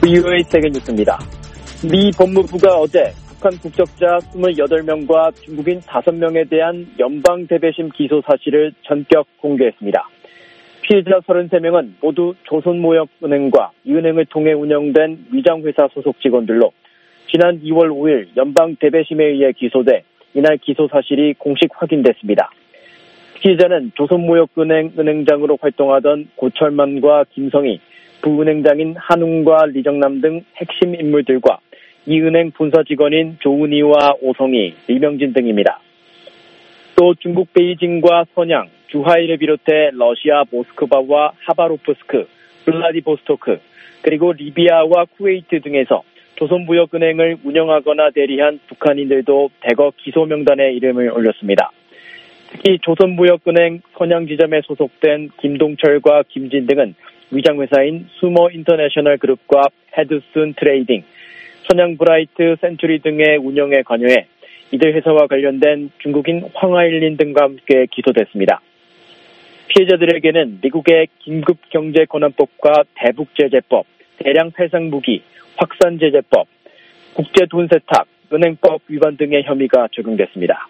VOA 세계뉴스입니다. 미 법무부가 어제 북한 국적자 28명과 중국인 5명에 대한 연방 대배심 기소 사실을 전격 공개했습니다. 피해자 33명은 모두 조선모역은행과 이 은행을 통해 운영된 위장회사 소속 직원들로 지난 2월 5일 연방 대배심에 의해 기소돼 이날 기소 사실이 공식 확인됐습니다. 피해자는 조선모역은행 은행장으로 활동하던 고철만과 김성희, 부은행장인 한웅과 리정남 등 핵심 인물들과 이 은행 본사 직원인 조은희와 오성희, 리명진 등입니다. 또 중국 베이징과 선양, 주하이를 비롯해 러시아 모스크바와 하바로프스크, 블라디보스토크, 그리고 리비아와 쿠웨이트 등에서 조선무역은행을 운영하거나 대리한 북한인들도 대거 기소 명단에 이름을 올렸습니다. 특히 조선무역은행 선양지점에 소속된 김동철과 김진 등은 위장회사인 수머 인터내셔널 그룹과 헤드슨 트레이딩, 선양브라이트 센츄리 등의 운영에 관여해 이들 회사와 관련된 중국인 황하일린 등과 함께 기소됐습니다. 피해자들에게는 미국의 긴급경제권한법과 대북제재법, 대량 살상무기, 확산제재법, 국제돈세탁, 은행법 위반 등의 혐의가 적용됐습니다.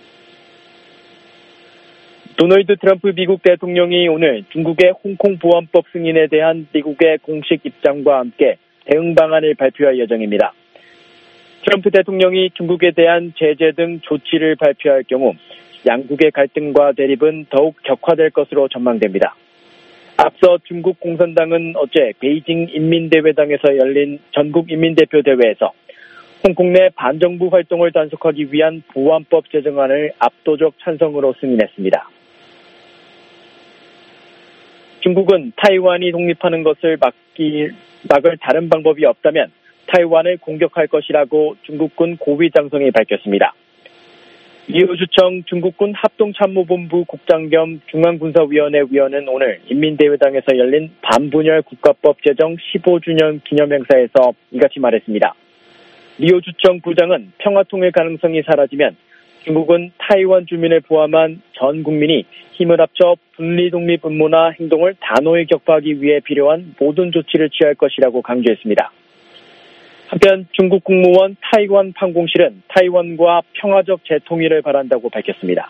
도널드 트럼프 미국 대통령이 오늘 중국의 홍콩 보안법 승인에 대한 미국의 공식 입장과 함께 대응 방안을 발표할 예정입니다. 트럼프 대통령이 중국에 대한 제재 등 조치를 발표할 경우 양국의 갈등과 대립은 더욱 격화될 것으로 전망됩니다. 앞서 중국 공산당은 어제 베이징 인민대회당에서 열린 전국인민대표대회에서 홍콩 내 반정부 활동을 단속하기 위한 보안법 제정안을 압도적 찬성으로 승인했습니다. 중국은 타이완이 독립하는 것을 막을 다른 방법이 없다면 타이완을 공격할 것이라고 중국군 고위장성이 밝혔습니다. 리우주청 중국군 합동참모본부 국장 겸 중앙군사위원회 위원은 오늘 인민대회당에서 열린 반분열 국가법 제정 15주년 기념행사에서 이같이 말했습니다. 리우주청 부장은 평화통일 가능성이 사라지면 중국은 타이완 주민을 포함한 전 국민이 힘을 합쳐 분리 독립 음모나 행동을 단호히 격파하기 위해 필요한 모든 조치를 취할 것이라고 강조했습니다. 한편 중국 국무원 타이완 판공실은 타이완과 평화적 재통일을 바란다고 밝혔습니다.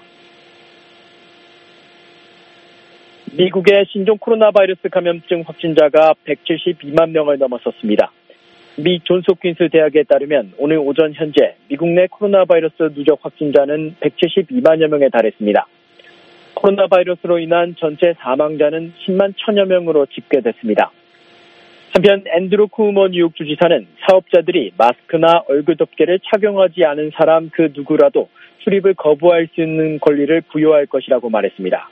미국의 신종 코로나 바이러스 감염증 확진자가 172만 명을 넘어섰습니다. 미 존스홉킨스 대학에 따르면 오늘 오전 현재 미국 내 코로나 바이러스 누적 확진자는 172만여 명에 달했습니다. 코로나 바이러스로 인한 전체 사망자는 10만 1천여 명으로 집계됐습니다. 한편 앤드루 쿠오모 뉴욕 주지사는 사업자들이 마스크나 얼굴 덮개를 착용하지 않은 사람 그 누구라도 출입을 거부할 수 있는 권리를 부여할 것이라고 말했습니다.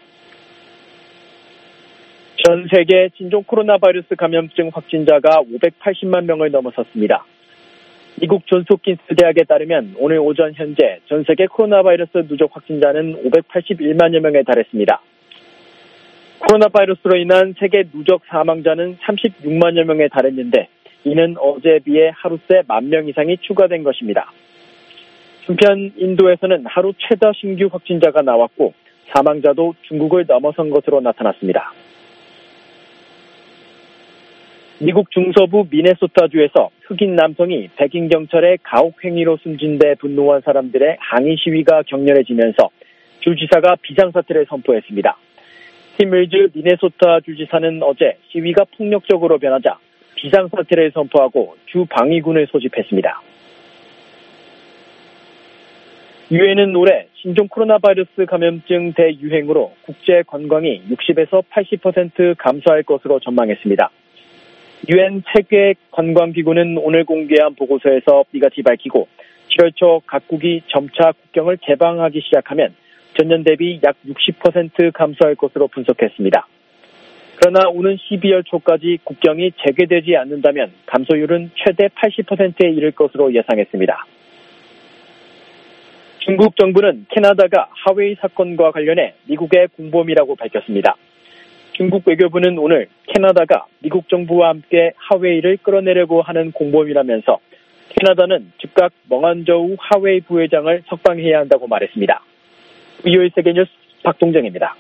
전 세계 신종 코로나 바이러스 감염증 확진자가 580만 명을 넘어섰습니다. 미국 존스홉킨스 대학에 따르면 오늘 오전 현재 전 세계 코로나 바이러스 누적 확진자는 581만여 명에 달했습니다. 코로나 바이러스로 인한 세계 누적 사망자는 36만여 명에 달했는데 이는 어제에 비해 하루 새 10,000명 이상이 추가된 것입니다. 한편 인도에서는 하루 최다 신규 확진자가 나왔고 사망자도 중국을 넘어선 것으로 나타났습니다. 미국 중서부 미네소타주에서 흑인 남성이 백인 경찰의 가혹행위로 숨진 데 분노한 사람들의 항의 시위가 격렬해지면서 주지사가 비상사태를 선포했습니다. 팀 밀즈 미네소타 주지사는 어제 시위가 폭력적으로 변하자 비상사태를 선포하고 주 방위군을 소집했습니다. 유엔은 올해 신종 코로나 바이러스 감염증 대유행으로 국제 관광이 60에서 80% 감소할 것으로 전망했습니다. 유엔 세계 관광기구는 오늘 공개한 보고서에서 이같이 밝히고 7월 초 각국이 점차 국경을 개방하기 시작하면 전년 대비 약 60% 감소할 것으로 분석했습니다. 그러나 오는 12월 초까지 국경이 재개되지 않는다면 감소율은 최대 80%에 이를 것으로 예상했습니다. 중국 정부는 캐나다가 하웨이 사건과 관련해 미국의 공범이라고 밝혔습니다. 중국 외교부는 오늘 캐나다가 미국 정부와 함께 하웨이를 끌어내려고 하는 공범이라면서 캐나다는 즉각 멍한저우 하웨이 부회장을 석방해야 한다고 말했습니다. VOA 세계뉴스 박동정입니다.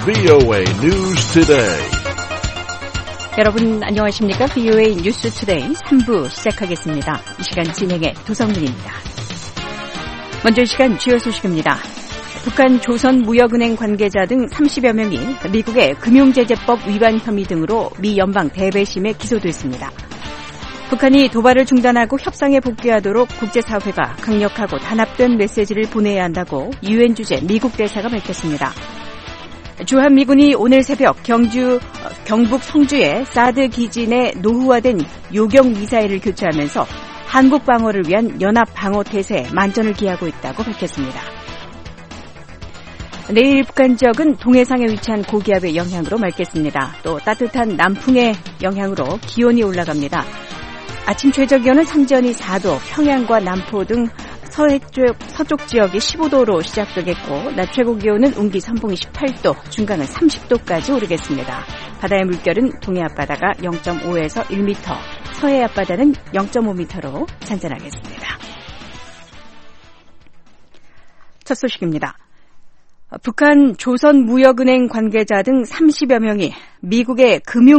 VOA News Today. 여러분 안녕하십니까? VOA 뉴스 투데이 3부 시작하겠습니다. 이 시간 진행의 도성문입니다. 먼저 이 시간 주요 소식입니다. 북한 조선무역은행 관계자 등 30여 명이 미국의 금융제재법 위반 혐의 등으로 미 연방 대배심에 기소됐습니다. 북한이 도발을 중단하고 협상에 복귀하도록 국제사회가 강력하고 단합된 메시지를 보내야 한다고 유엔 주재 미국 대사가 밝혔습니다. 주한미군이 오늘 새벽 경북 성주의 사드 기지 내 노후화된 요격 미사일을 교체하면서 한국 방어를 위한 연합 방어 태세에 만전을 기하고 있다고 밝혔습니다. 내일 북한 지역은 동해상에 위치한 고기압의 영향으로 맑겠습니다. 또 따뜻한 남풍의 영향으로 기온이 올라갑니다. 아침 최저기온은 삼전이 4도, 평양과 남포 등 서쪽 지역이 15도로 시작되겠고 낮 최고 기온은 운기 선봉이 18도, 중간은 30도까지 오르겠습니다. 바다의 물결은 동해 앞바다가 0.5에서 1m, 서해 앞바다는 0.5m로 잔잔하겠습니다. 첫 소식입니다. 북한 조선무역은행 관계자 등 30여 명이 미국의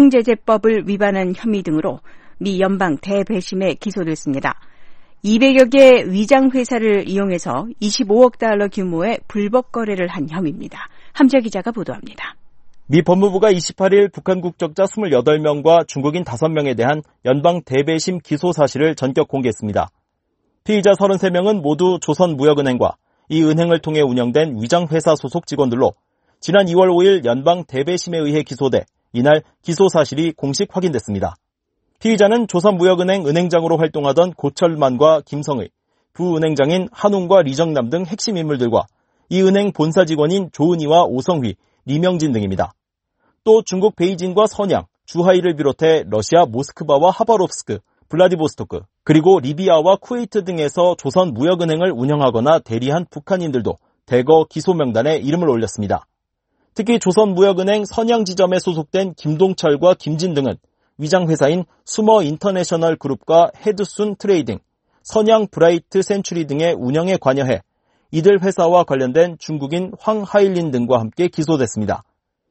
금융제재법을 위반한 혐의 등으로 미 연방 대배심에 기소됐습니다. 200여 개의 위장회사를 이용해서 25억 달러 규모의 불법 거래를 한 혐의입니다. 함재 기자가 보도합니다. 미 법무부가 28일 북한 국적자 28명과 중국인 5명에 대한 연방 대배심 기소 사실을 전격 공개했습니다. 피의자 33명은 모두 조선무역은행과 이 은행을 통해 운영된 위장회사 소속 직원들로 지난 2월 5일 연방 대배심에 의해 기소돼 이날 기소 사실이 공식 확인됐습니다. 피의자는 조선무역은행 은행장으로 활동하던 고철만과 김성의, 부은행장인 한웅과 리정남 등 핵심 인물들과 이 은행 본사 직원인 조은희와 오성휘, 리명진 등입니다. 또 중국 베이징과 선양, 주하이를 비롯해 러시아 모스크바와 하바롭스크, 블라디보스토크, 그리고 리비아와 쿠웨이트 등에서 조선무역은행을 운영하거나 대리한 북한인들도 대거 기소 명단에 이름을 올렸습니다. 특히 조선무역은행 선양 지점에 소속된 김동철과 김진 등은 위장회사인 수머 인터내셔널 그룹과 헤드순 트레이딩, 선양 브라이트 센츄리 등의 운영에 관여해 이들 회사와 관련된 중국인 황하일린 등과 함께 기소됐습니다.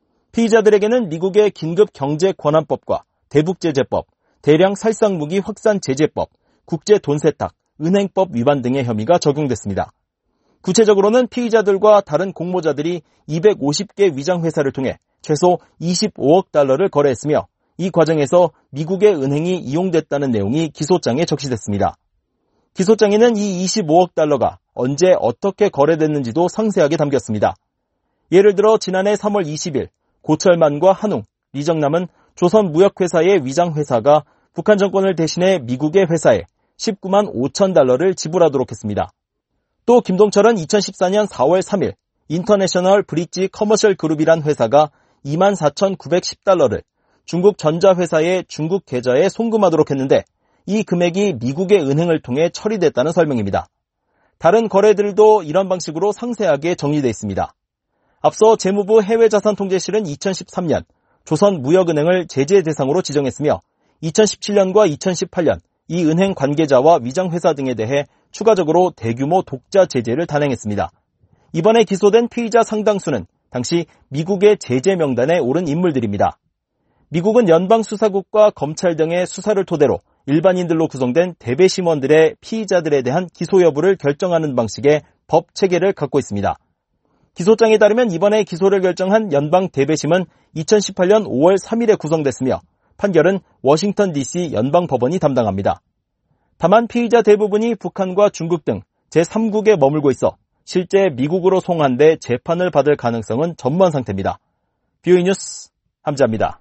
피의자들에게는 미국의 긴급경제권한법과 대북제재법, 대량 살상무기 확산제재법, 국제돈세탁, 은행법 위반 등의 혐의가 적용됐습니다. 구체적으로는 피의자들과 다른 공모자들이 250개 위장회사를 통해 최소 25억 달러를 거래했으며 이 과정에서 미국의 은행이 이용됐다는 내용이 기소장에 적시됐습니다. 기소장에는 이 25억 달러가 언제 어떻게 거래됐는지도 상세하게 담겼습니다. 예를 들어 지난해 3월 20일 고철만과 한웅, 리정남은 조선무역회사의 위장회사가 북한 정권을 대신해 미국의 회사에 19만 5천 달러를 지불하도록 했습니다. 또 김동철은 2014년 4월 3일 인터내셔널 브릿지 커머셜 그룹이란 회사가 2만 4,910달러를 중국 전자회사의 중국 계좌에 송금하도록 했는데 이 금액이 미국의 은행을 통해 처리됐다는 설명입니다. 다른 거래들도 이런 방식으로 상세하게 정리되어 있습니다. 앞서 재무부 해외자산통제실은 2013년 조선무역은행을 제재 대상으로 지정했으며 2017년과 2018년 이 은행 관계자와 위장회사 등에 대해 추가적으로 대규모 독자 제재를 단행했습니다. 이번에 기소된 피의자 상당수는 당시 미국의 제재 명단에 오른 인물들입니다. 미국은 연방수사국과 검찰 등의 수사를 토대로 일반인들로 구성된 대배심원들의 피의자들에 대한 기소 여부를 결정하는 방식의 법 체계를 갖고 있습니다. 기소장에 따르면 이번에 기소를 결정한 연방 대배심은 2018년 5월 3일에 구성됐으며 판결은 워싱턴 DC 연방법원이 담당합니다. 다만 피의자 대부분이 북한과 중국 등 제3국에 머물고 있어 실제 미국으로 송환돼 재판을 받을 가능성은 전무한 상태입니다. VOA 뉴스 함재합니다.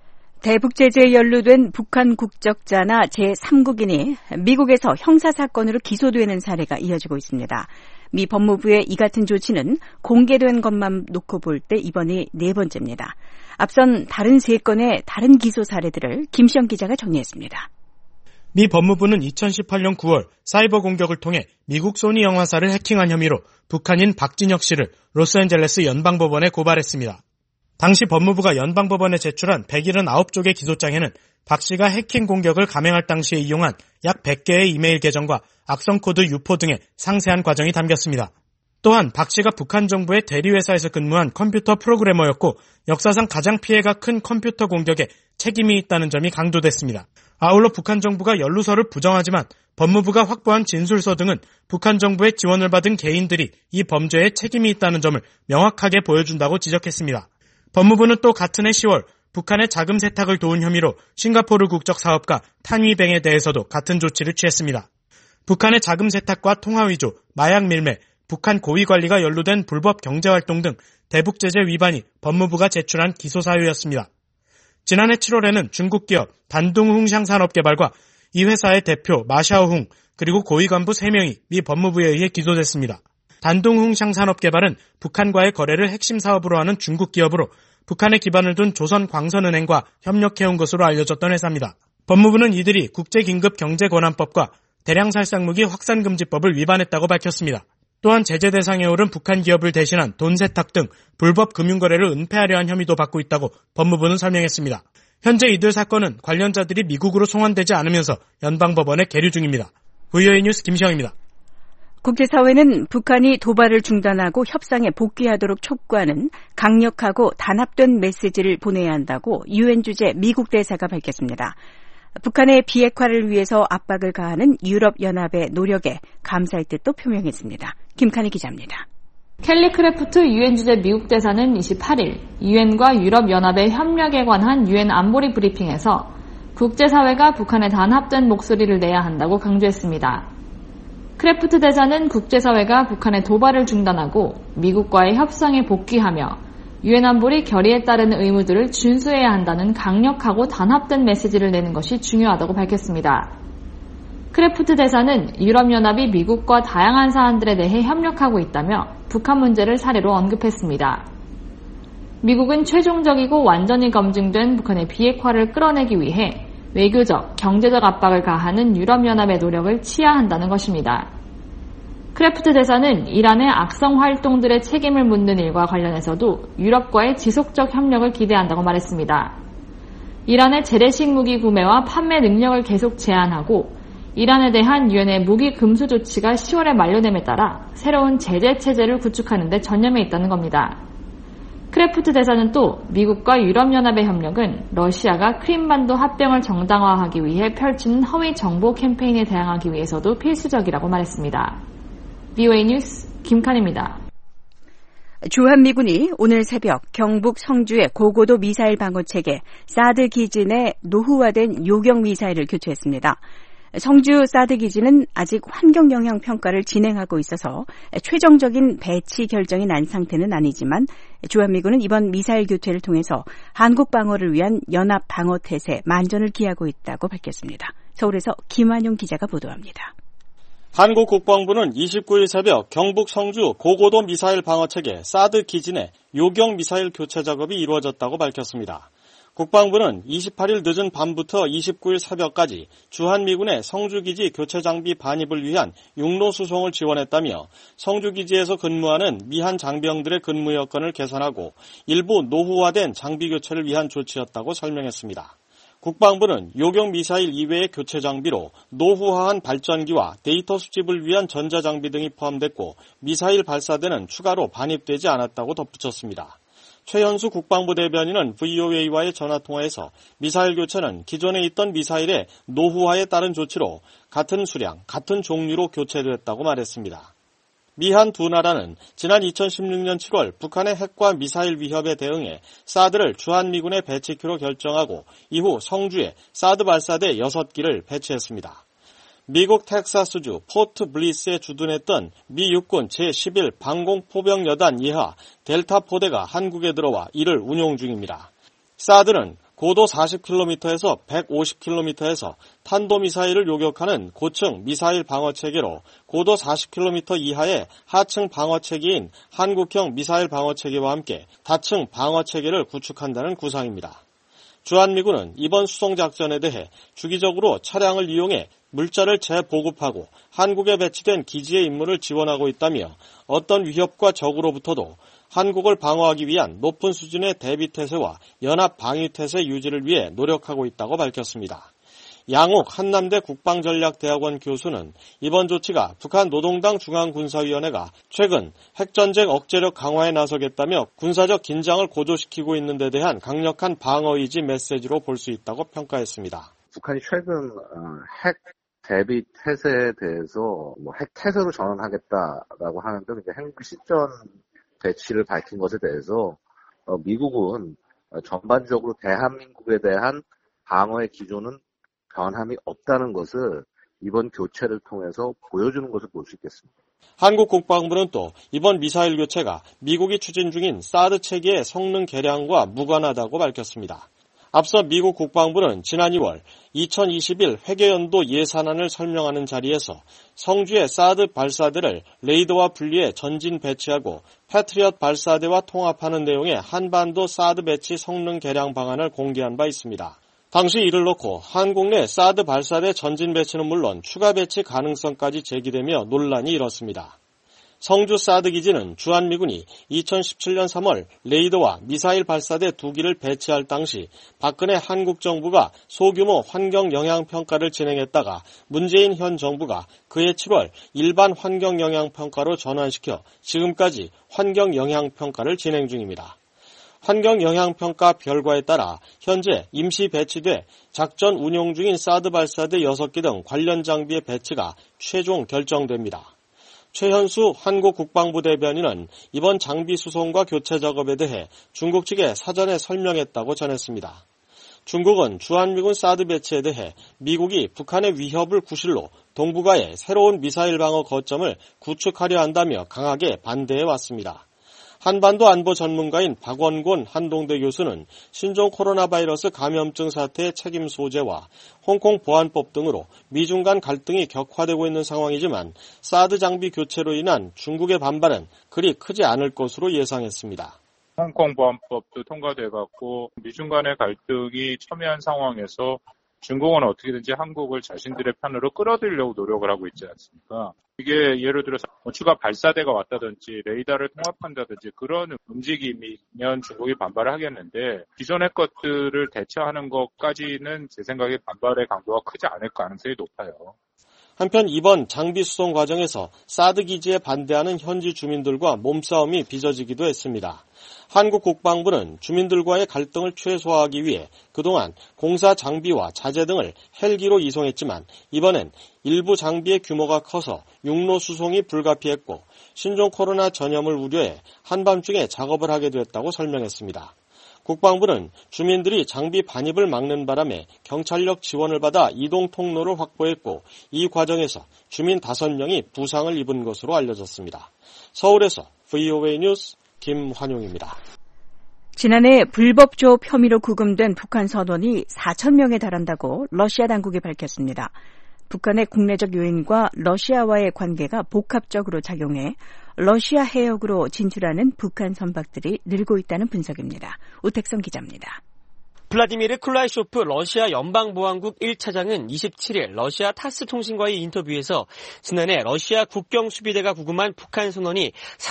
대북제재에 연루된 북한 국적자나 제3국인이 미국에서 형사사건으로 기소되는 사례가 이어지고 있습니다. 미 법무부의 이 같은 조치는 공개된 것만 놓고 볼 때 이번이 4번째입니다. 앞선 다른 3건의 다른 기소 사례들을 김시영 기자가 정리했습니다. 미 법무부는 2018년 9월 사이버 공격을 통해 미국 소니 영화사를 해킹한 혐의로 북한인 박진혁 씨를 로스앤젤레스 연방법원에 고발했습니다. 당시 법무부가 연방법원에 제출한 179쪽의 기소장에는 박 씨가 해킹 공격을 감행할 당시에 이용한 약 100개의 이메일 계정과 악성 코드 유포 등의 상세한 과정이 담겼습니다. 또한 박 씨가 북한 정부의 대리회사에서 근무한 컴퓨터 프로그래머였고 역사상 가장 피해가 큰 컴퓨터 공격에 책임이 있다는 점이 강조됐습니다. 아울러 북한 정부가 연루서를 부정하지만 법무부가 확보한 진술서 등은 북한 정부의 지원을 받은 개인들이 이 범죄에 책임이 있다는 점을 명확하게 보여준다고 지적했습니다. 법무부는 또 같은 해 10월 북한의 자금 세탁을 도운 혐의로 싱가포르 국적 사업가 탄위뱅에 대해서도 같은 조치를 취했습니다. 북한의 자금 세탁과 통화 위조, 마약 밀매, 북한 고위 관리가 연루된 불법 경제활동 등 대북 제재 위반이 법무부가 제출한 기소 사유였습니다. 지난해 7월에는 중국 기업 단둥흥샹산업개발과 이 회사의 대표 마샤오흥 그리고 고위 간부 3명이 미 법무부에 의해 기소됐습니다. 단둥흥샹산업개발은 북한과의 거래를 핵심 사업으로 하는 중국 기업으로 북한에 기반을 둔 조선광선은행과 협력해온 것으로 알려졌던 회사입니다. 법무부는 이들이 국제긴급경제권한법과 대량살상무기 확산금지법을 위반했다고 밝혔습니다. 또한 제재 대상에 오른 북한 기업을 대신한 돈 세탁 등 불법 금융거래를 은폐하려 한 혐의도 받고 있다고 법무부는 설명했습니다. 현재 이들 사건은 관련자들이 미국으로 송환되지 않으면서 연방법원에 계류 중입니다. VOA 뉴스 김시영입니다. 국제사회는 북한이 도발을 중단하고 협상에 복귀하도록 촉구하는 강력하고 단합된 메시지를 보내야 한다고 유엔 주재 미국 대사가 밝혔습니다. 북한의 비핵화를 위해서 압박을 가하는 유럽연합의 노력에 감사의 뜻도 표명했습니다. 김칸희 기자입니다. 켈리 크래프트 유엔 주재 미국 대사는 28일 유엔과 유럽연합의 협력에 관한 유엔 안보리 브리핑에서 국제사회가 북한에 단합된 목소리를 내야 한다고 강조했습니다. 크래프트 대사는 국제사회가 북한의 도발을 중단하고 미국과의 협상에 복귀하며 유엔 안보리 결의에 따르는 의무들을 준수해야 한다는 강력하고 단합된 메시지를 내는 것이 중요하다고 밝혔습니다. 크래프트 대사는 유럽연합이 미국과 다양한 사안들에 대해 협력하고 있다며 북한 문제를 사례로 언급했습니다. 미국은 최종적이고 완전히 검증된 북한의 비핵화를 끌어내기 위해 외교적, 경제적 압박을 가하는 유럽연합의 노력을 치하한다는 것입니다. 크래프트 대사는 이란의 악성 활동들의 책임을 묻는 일과 관련해서도 유럽과의 지속적 협력을 기대한다고 말했습니다. 이란의 재래식 무기 구매와 판매 능력을 계속 제한하고 이란에 대한 유엔의 무기 금수 조치가 10월에 만료됨에 따라 새로운 제재 체제를 구축하는 데 전념해 있다는 겁니다. 크래프트 대사는 또 미국과 유럽연합의 협력은 러시아가 크림반도 합병을 정당화하기 위해 펼치는 허위 정보 캠페인에 대항하기 위해서도 필수적이라고 말했습니다. VOA 뉴스 김칸입니다. 주한미군이 오늘 새벽 경북 성주의 고고도 미사일 방어체계 사드 기진에 노후화된 요격 미사일을 교체했습니다. 성주 사드 기지는 아직 환경 영향 평가를 진행하고 있어서 최종적인 배치 결정이 난 상태는 아니지만 주한미군은 이번 미사일 교체를 통해서 한국 방어를 위한 연합 방어 태세 만전을 기하고 있다고 밝혔습니다. 서울에서 김환용 기자가 보도합니다. 한국 국방부는 29일 새벽 경북 성주 고고도 미사일 방어체계 사드 기진의 요격 미사일 교체 작업이 이루어졌다고 밝혔습니다. 국방부는 28일 늦은 밤부터 29일 새벽까지 주한미군의 성주기지 교체 장비 반입을 위한 육로 수송을 지원했다며 성주기지에서 근무하는 미한 장병들의 근무 여건을 개선하고 일부 노후화된 장비 교체를 위한 조치였다고 설명했습니다. 국방부는 요격 미사일 이외의 교체 장비로 노후화한 발전기와 데이터 수집을 위한 전자장비 등이 포함됐고 미사일 발사대는 추가로 반입되지 않았다고 덧붙였습니다. 최현수 국방부 대변인은 VOA와의 전화통화에서 미사일 교체는 기존에 있던 미사일의 노후화에 따른 조치로 같은 수량, 같은 종류로 교체됐다고 말했습니다. 미한 두 나라는 지난 2016년 7월 북한의 핵과 미사일 위협에 대응해 사드를 주한미군에 배치키로 결정하고 이후 성주에 사드 발사대 6기를 배치했습니다. 미국 텍사스주 포트 블리스에 주둔했던 미 육군 제11 방공포병여단 이하 델타 포대가 한국에 들어와 이를 운용 중입니다. 사드는 고도 40km에서 150km에서 탄도미사일을 요격하는 고층 미사일 방어체계로 고도 40km 이하의 하층 방어체계인 한국형 미사일 방어체계와 함께 다층 방어체계를 구축한다는 구상입니다. 주한미군은 이번 수송작전에 대해 주기적으로 차량을 이용해 물자를 재보급하고 한국에 배치된 기지의 임무를 지원하고 있다며 어떤 위협과 적으로부터도 한국을 방어하기 위한 높은 수준의 대비태세와 연합 방위태세 유지를 위해 노력하고 있다고 밝혔습니다. 양옥 한남대 국방전략대학원 교수는 이번 조치가 북한 노동당 중앙군사위원회가 최근 핵전쟁 억제력 강화에 나서겠다며 군사적 긴장을 고조시키고 있는 데 대한 강력한 방어의지 메시지로 볼 수 있다고 평가했습니다. 북한이 최근 핵 대비 태세에 대해서 핵 태세로 전환하겠다라고 하는데 핵 실전 배치를 밝힌 것에 대해서 미국은 전반적으로 대한민국에 대한 방어의 기조는 변함이 없다는 것을 이번 교체를 통해서 보여주는 것을 볼 수 있겠습니다. 한국 국방부는 또 이번 미사일 교체가 미국이 추진 중인 사드 체계의 성능 개량과 무관하다고 밝혔습니다. 앞서 미국 국방부는 지난 2월 2021 회계연도 예산안을 설명하는 자리에서 성주의 사드 발사대를 레이더와 분리해 전진 배치하고 패트리엇 발사대와 통합하는 내용의 한반도 사드 배치 성능 개량 방안을 공개한 바 있습니다. 당시 이를 놓고 한국 내 사드 발사대 전진 배치는 물론 추가 배치 가능성까지 제기되며 논란이 일었습니다. 성주 사드 기지는 주한미군이 2017년 3월 레이더와 미사일 발사대 2기를 배치할 당시 박근혜 한국 정부가 소규모 환경 영향 평가를 진행했다가 문재인 현 정부가 그해 7월 일반 환경 영향 평가로 전환시켜 지금까지 환경 영향 평가를 진행 중입니다. 환경 영향 평가 결과에 따라 현재 임시 배치돼 작전 운용 중인 사드 발사대 6기 등 관련 장비의 배치가 최종 결정됩니다. 최현수 한국 국방부 대변인은 이번 장비 수송과 교체 작업에 대해 중국 측에 사전에 설명했다고 전했습니다. 중국은 주한미군 사드 배치에 대해 미국이 북한의 위협을 구실로 동북아에 새로운 미사일 방어 거점을 구축하려 한다며 강하게 반대해 왔습니다. 한반도 안보 전문가인 박원곤 한동대 교수는 신종 코로나 바이러스 감염증 사태의 책임 소재와 홍콩 보안법 등으로 미중 간 갈등이 격화되고 있는 상황이지만 사드 장비 교체로 인한 중국의 반발은 그리 크지 않을 것으로 예상했습니다. 홍콩 보안법도 통과돼갖고 미중 간의 갈등이 첨예한 상황에서 중국은 어떻게든지 한국을 자신들의 편으로 끌어들이려고 노력을 하고 있지 않습니까? 이게 예를 들어서 추가 발사대가 왔다든지 레이더를 통합한다든지 그런 움직임이면 중국이 반발을 하겠는데 기존의 것들을 대처하는 것까지는 제 생각에 반발의 강도가 크지 않을 가능성이 높아요. 한편 이번 장비 수송 과정에서 사드 기지에 반대하는 현지 주민들과 몸싸움이 빚어지기도 했습니다. 한국 국방부는 주민들과의 갈등을 최소화하기 위해 그동안 공사 장비와 자재 등을 헬기로 이송했지만 이번엔 일부 장비의 규모가 커서 육로 수송이 불가피했고 신종 코로나 전염을 우려해 한밤중에 작업을 하게 됐다고 설명했습니다. 국방부는 주민들이 장비 반입을 막는 바람에 경찰력 지원을 받아 이동 통로를 확보했고 이 과정에서 주민 5명이 부상을 입은 것으로 알려졌습니다. 서울에서 VOA 뉴스 김환용입니다. 지난해 불법 조업 혐의로 구금된 북한 선원이 4,000명에 달한다고 러시아 당국이 밝혔습니다. 북한의 국내적 요인과 러시아와의 관계가 복합적으로 작용해 러시아 해역으로 진출하는 북한 선박들이 늘고 있다는 분석입니다. 우택성 기자입니다. 블라디미르 클라이쇼프 러시아 연방보안국 1차장은 27일 러시아 타스 통신과의 인터뷰에서 지난해 러시아 국경수비대가 구금한 북한 선원이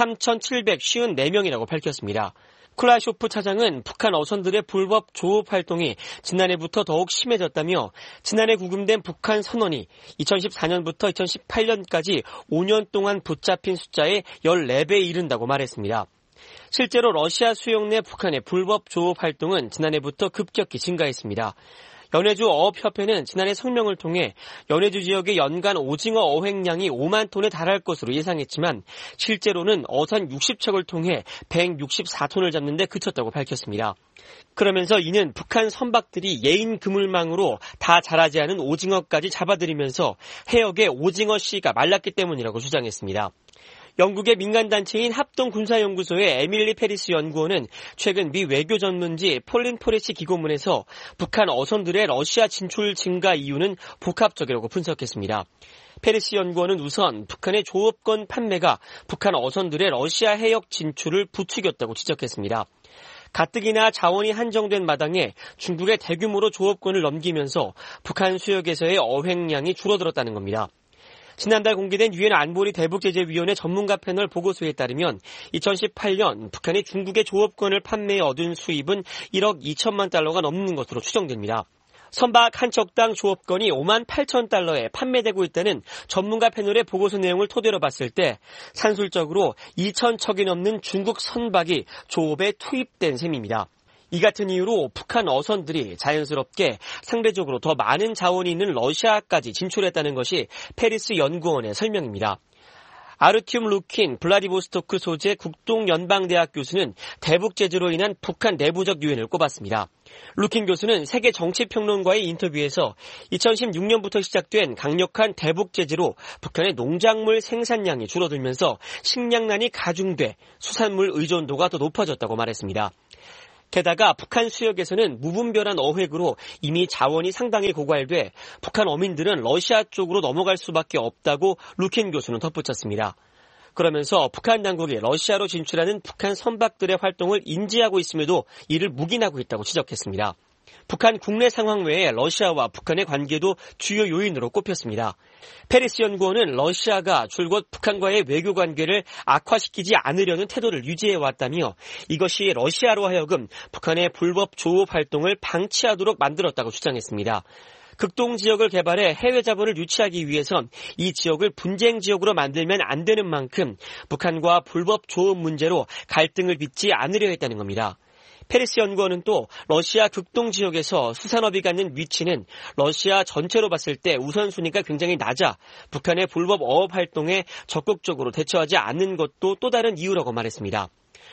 3,754명이라고 밝혔습니다. 클라이쇼프 차장은 북한 어선들의 불법 조업 활동이 지난해부터 더욱 심해졌다며 지난해 구금된 북한 선원이 2014년부터 2018년까지 5년 동안 붙잡힌 숫자의 14배에 이른다고 말했습니다. 실제로 러시아 수용 내 북한의 불법 조업 활동은 지난해부터 급격히 증가했습니다. 연해주 어업협회는 지난해 성명을 통해 연해주 지역의 연간 오징어 어획량이 5만 톤에 달할 것으로 예상했지만 실제로는 어선 60척을 통해 164톤을 잡는 데 그쳤다고 밝혔습니다. 그러면서 이는 북한 선박들이 예인 그물망으로 다 자라지 않은 오징어까지 잡아들이면서 해역의 오징어 씨가 말랐기 때문이라고 주장했습니다. 영국의 민간단체인 합동군사연구소의 에밀리 페리스 연구원은 최근 미 외교 전문지 폴린 포레시 기고문에서 북한 어선들의 러시아 진출 증가 이유는 복합적이라고 분석했습니다. 페리스 연구원은 우선 북한의 조업권 판매가 북한 어선들의 러시아 해역 진출을 부추겼다고 지적했습니다. 가뜩이나 자원이 한정된 마당에 중국의 대규모로 조업권을 넘기면서 북한 수역에서의 어획량이 줄어들었다는 겁니다. 지난달 공개된 유엔 안보리 대북제재위원회 전문가 패널 보고서에 따르면 2018년 북한이 중국의 조업권을 판매해 얻은 수입은 1억 2천만 달러가 넘는 것으로 추정됩니다. 선박 한 척당 조업권이 5만 8천 달러에 판매되고 있다는 전문가 패널의 보고서 내용을 토대로 봤을 때 산술적으로 2천 척이 넘는 중국 선박이 조업에 투입된 셈입니다. 이 같은 이유로 북한 어선들이 자연스럽게 상대적으로 더 많은 자원이 있는 러시아까지 진출했다는 것이 페리스 연구원의 설명입니다. 아르티움 루킨 블라디보스토크 소재 국동연방대학 교수는 대북 제재로 인한 북한 내부적 요인을 꼽았습니다. 루킨 교수는 세계정치평론가의 인터뷰에서 2016년부터 시작된 강력한 대북 제재로 북한의 농작물 생산량이 줄어들면서 식량난이 가중돼 수산물 의존도가 더 높아졌다고 말했습니다. 게다가 북한 수역에서는 무분별한 어획으로 이미 자원이 상당히 고갈돼 북한 어민들은 러시아 쪽으로 넘어갈 수밖에 없다고 루킨 교수는 덧붙였습니다. 그러면서 북한 당국이 러시아로 진출하는 북한 선박들의 활동을 인지하고 있음에도 이를 묵인하고 있다고 지적했습니다. 북한 국내 상황 외에 러시아와 북한의 관계도 주요 요인으로 꼽혔습니다. 페리스 연구원은 러시아가 줄곧 북한과의 외교 관계를 악화시키지 않으려는 태도를 유지해왔다며 이것이 러시아로 하여금 북한의 불법 조업 활동을 방치하도록 만들었다고 주장했습니다. 극동 지역을 개발해 해외 자본을 유치하기 위해선 이 지역을 분쟁 지역으로 만들면 안 되는 만큼 북한과 불법 조업 문제로 갈등을 빚지 않으려 했다는 겁니다. 페리스 연구원은 또 러시아 극동 지역에서 수산업이 갖는 위치는 러시아 전체로 봤을 때 우선순위가 굉장히 낮아 북한의 불법 어업 활동에 적극적으로 대처하지 않는 것도 또 다른 이유라고 말했습니다.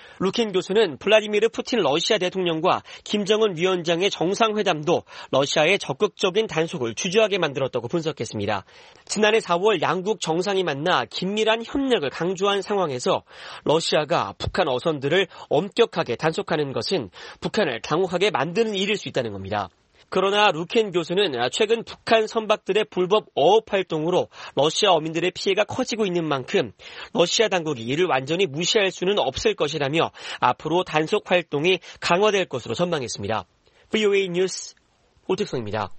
루킨 교수는 블라디미르 푸틴 러시아 대통령과 김정은 위원장의 정상회담도 러시아의 적극적인 단속을 주저하게 만들었다고 분석했습니다. 지난해 4월 양국 정상이 만나 긴밀한 협력을 강조한 상황에서 러시아가 북한 어선들을 엄격하게 단속하는 것은 북한을 당혹하게 만드는 일일 수 있다는 겁니다. 그러나 루켄 교수는 최근 북한 선박들의 불법 어업 활동으로 러시아 어민들의 피해가 커지고 있는 만큼 러시아 당국이 이를 완전히 무시할 수는 없을 것이라며 앞으로 단속 활동이 강화될 것으로 전망했습니다. VOA 뉴스 오택성입니다.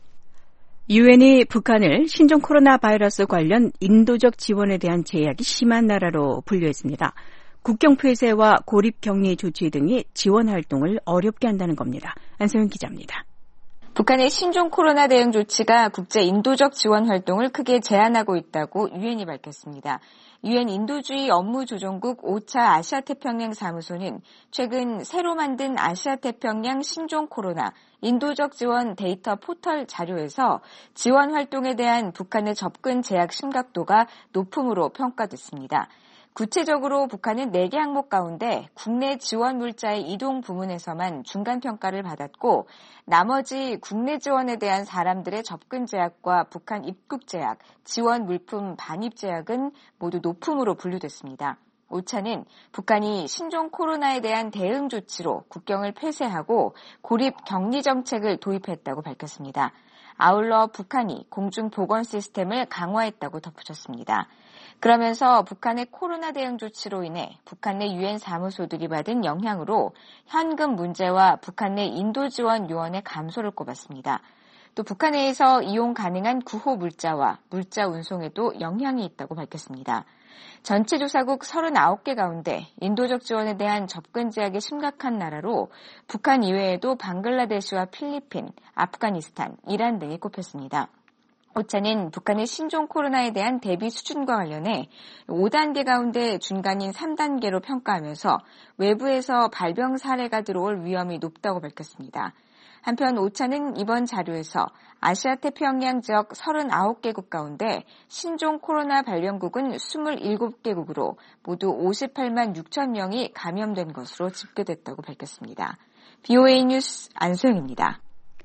유엔이 북한을 신종 코로나 바이러스 관련 인도적 지원에 대한 제약이 심한 나라로 분류했습니다. 국경 폐쇄와 고립 격리 조치 등이 지원 활동을 어렵게 한다는 겁니다. 안소영 기자입니다. 북한의 신종 코로나 대응 조치가 국제 인도적 지원 활동을 크게 제한하고 있다고 유엔이 밝혔습니다. 유엔 인도주의 업무조정국 오차 아시아태평양 사무소는 최근 새로 만든 아시아태평양 신종 코로나 인도적 지원 데이터 포털 자료에서 지원 활동에 대한 북한의 접근 제약 심각도가 높음으로 평가됐습니다. 구체적으로 북한은 4개 항목 가운데 국내 지원 물자의 이동 부문에서만 중간평가를 받았고 나머지 국내 지원에 대한 사람들의 접근 제약과 북한 입국 제약, 지원 물품 반입 제약은 모두 높음으로 분류됐습니다. 오차는 북한이 신종 코로나에 대한 대응 조치로 국경을 폐쇄하고 고립 격리 정책을 도입했다고 밝혔습니다. 아울러 북한이 공중보건 시스템을 강화했다고 덧붙였습니다. 그러면서 북한의 코로나 대응 조치로 인해 북한 내 유엔 사무소들이 받은 영향으로 현금 문제와 북한 내 인도 지원 요원의 감소를 꼽았습니다. 또 북한 내에서 이용 가능한 구호 물자와 물자 운송에도 영향이 있다고 밝혔습니다. 전체 조사국 39개 가운데 인도적 지원에 대한 접근 제약이 심각한 나라로 북한 이외에도 방글라데시와 필리핀, 아프가니스탄, 이란 등이 꼽혔습니다. 오차는 북한의 신종 코로나에 대한 대비 수준과 관련해 5단계 가운데 중간인 3단계로 평가하면서 외부에서 발병 사례가 들어올 위험이 높다고 밝혔습니다. 한편 오차는 이번 자료에서 아시아 태평양 지역 39개국 가운데 신종 코로나 발병국은 27개국으로 모두 58만 6천 명이 감염된 것으로 집계됐다고 밝혔습니다. VOA 뉴스 안소영입니다.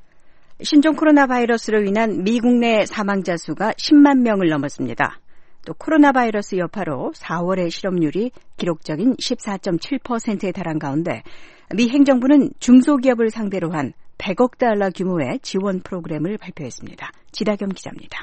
신종 코로나 바이러스로 인한 미국 내 사망자 수가 10만 명을 넘었습니다. 또 코로나 바이러스 여파로 4월의 실업률이 기록적인 14.7%에 달한 가운데 미 행정부는 중소기업을 상대로 한 100억 달러 규모의 지원 프로그램을 발표했습니다. 지다겸 기자입니다.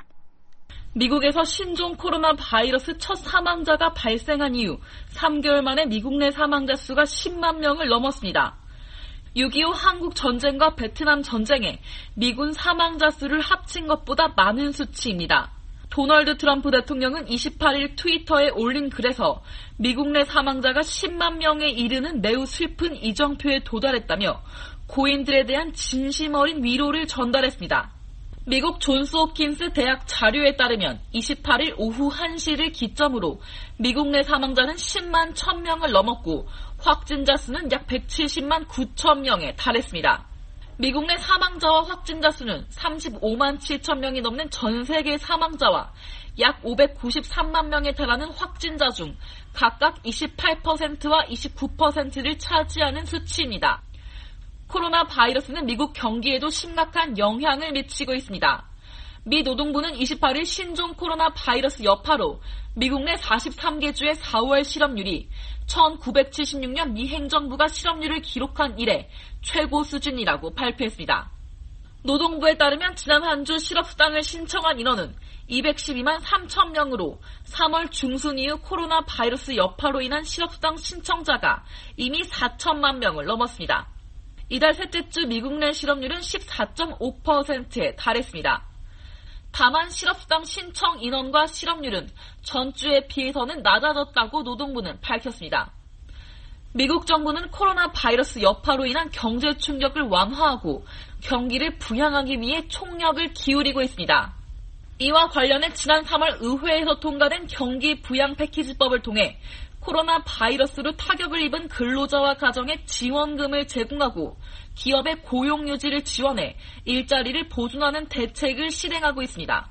미국에서 신종 코로나 바이러스 첫 사망자가 발생한 이후 3개월 만에 미국 내 사망자 수가 10만 명을 넘었습니다. 6.25 한국 전쟁과 베트남 전쟁에 미군 사망자 수를 합친 것보다 많은 수치입니다. 도널드 트럼프 대통령은 28일 트위터에 올린 글에서 미국 내 사망자가 10만 명에 이르는 매우 슬픈 이정표에 도달했다며 고인들에 대한 진심 어린 위로를 전달했습니다. 미국 존스 홉킨스 대학 자료에 따르면 28일 오후 1시를 기점으로 미국 내 사망자는 10만 1000명을 넘었고 확진자 수는 약 170만 9천 명에 달했습니다. 미국 내 사망자와 확진자 수는 35만 7천 명이 넘는 전 세계 사망자와 약 593만 명에 달하는 확진자 중 각각 28%와 29%를 차지하는 수치입니다. 코로나 바이러스는 미국 경기에도 심각한 영향을 미치고 있습니다. 미 노동부는 28일 신종 코로나 바이러스 여파로 미국 내 43개 주의 4월 실업률이 1976년 미 행정부가 실업률을 기록한 이래 최고 수준이라고 발표했습니다. 노동부에 따르면 지난 한 주 실업수당을 신청한 인원은 212만 3천 명으로 3월 중순 이후 코로나 바이러스 여파로 인한 실업수당 신청자가 이미 4천만 명을 넘었습니다. 이달 셋째 주 미국 내 실업률은 14.5%에 달했습니다. 다만 실업수당 신청 인원과 실업률은 전주에 비해서는 낮아졌다고 노동부는 밝혔습니다. 미국 정부는 코로나 바이러스 여파로 인한 경제 충격을 완화하고 경기를 부양하기 위해 총력을 기울이고 있습니다. 이와 관련해 지난 3월 의회에서 통과된 경기 부양 패키지법을 통해 코로나 바이러스로 타격을 입은 근로자와 가정에 지원금을 제공하고 기업의 고용 유지를 지원해 일자리를 보존하는 대책을 실행하고 있습니다.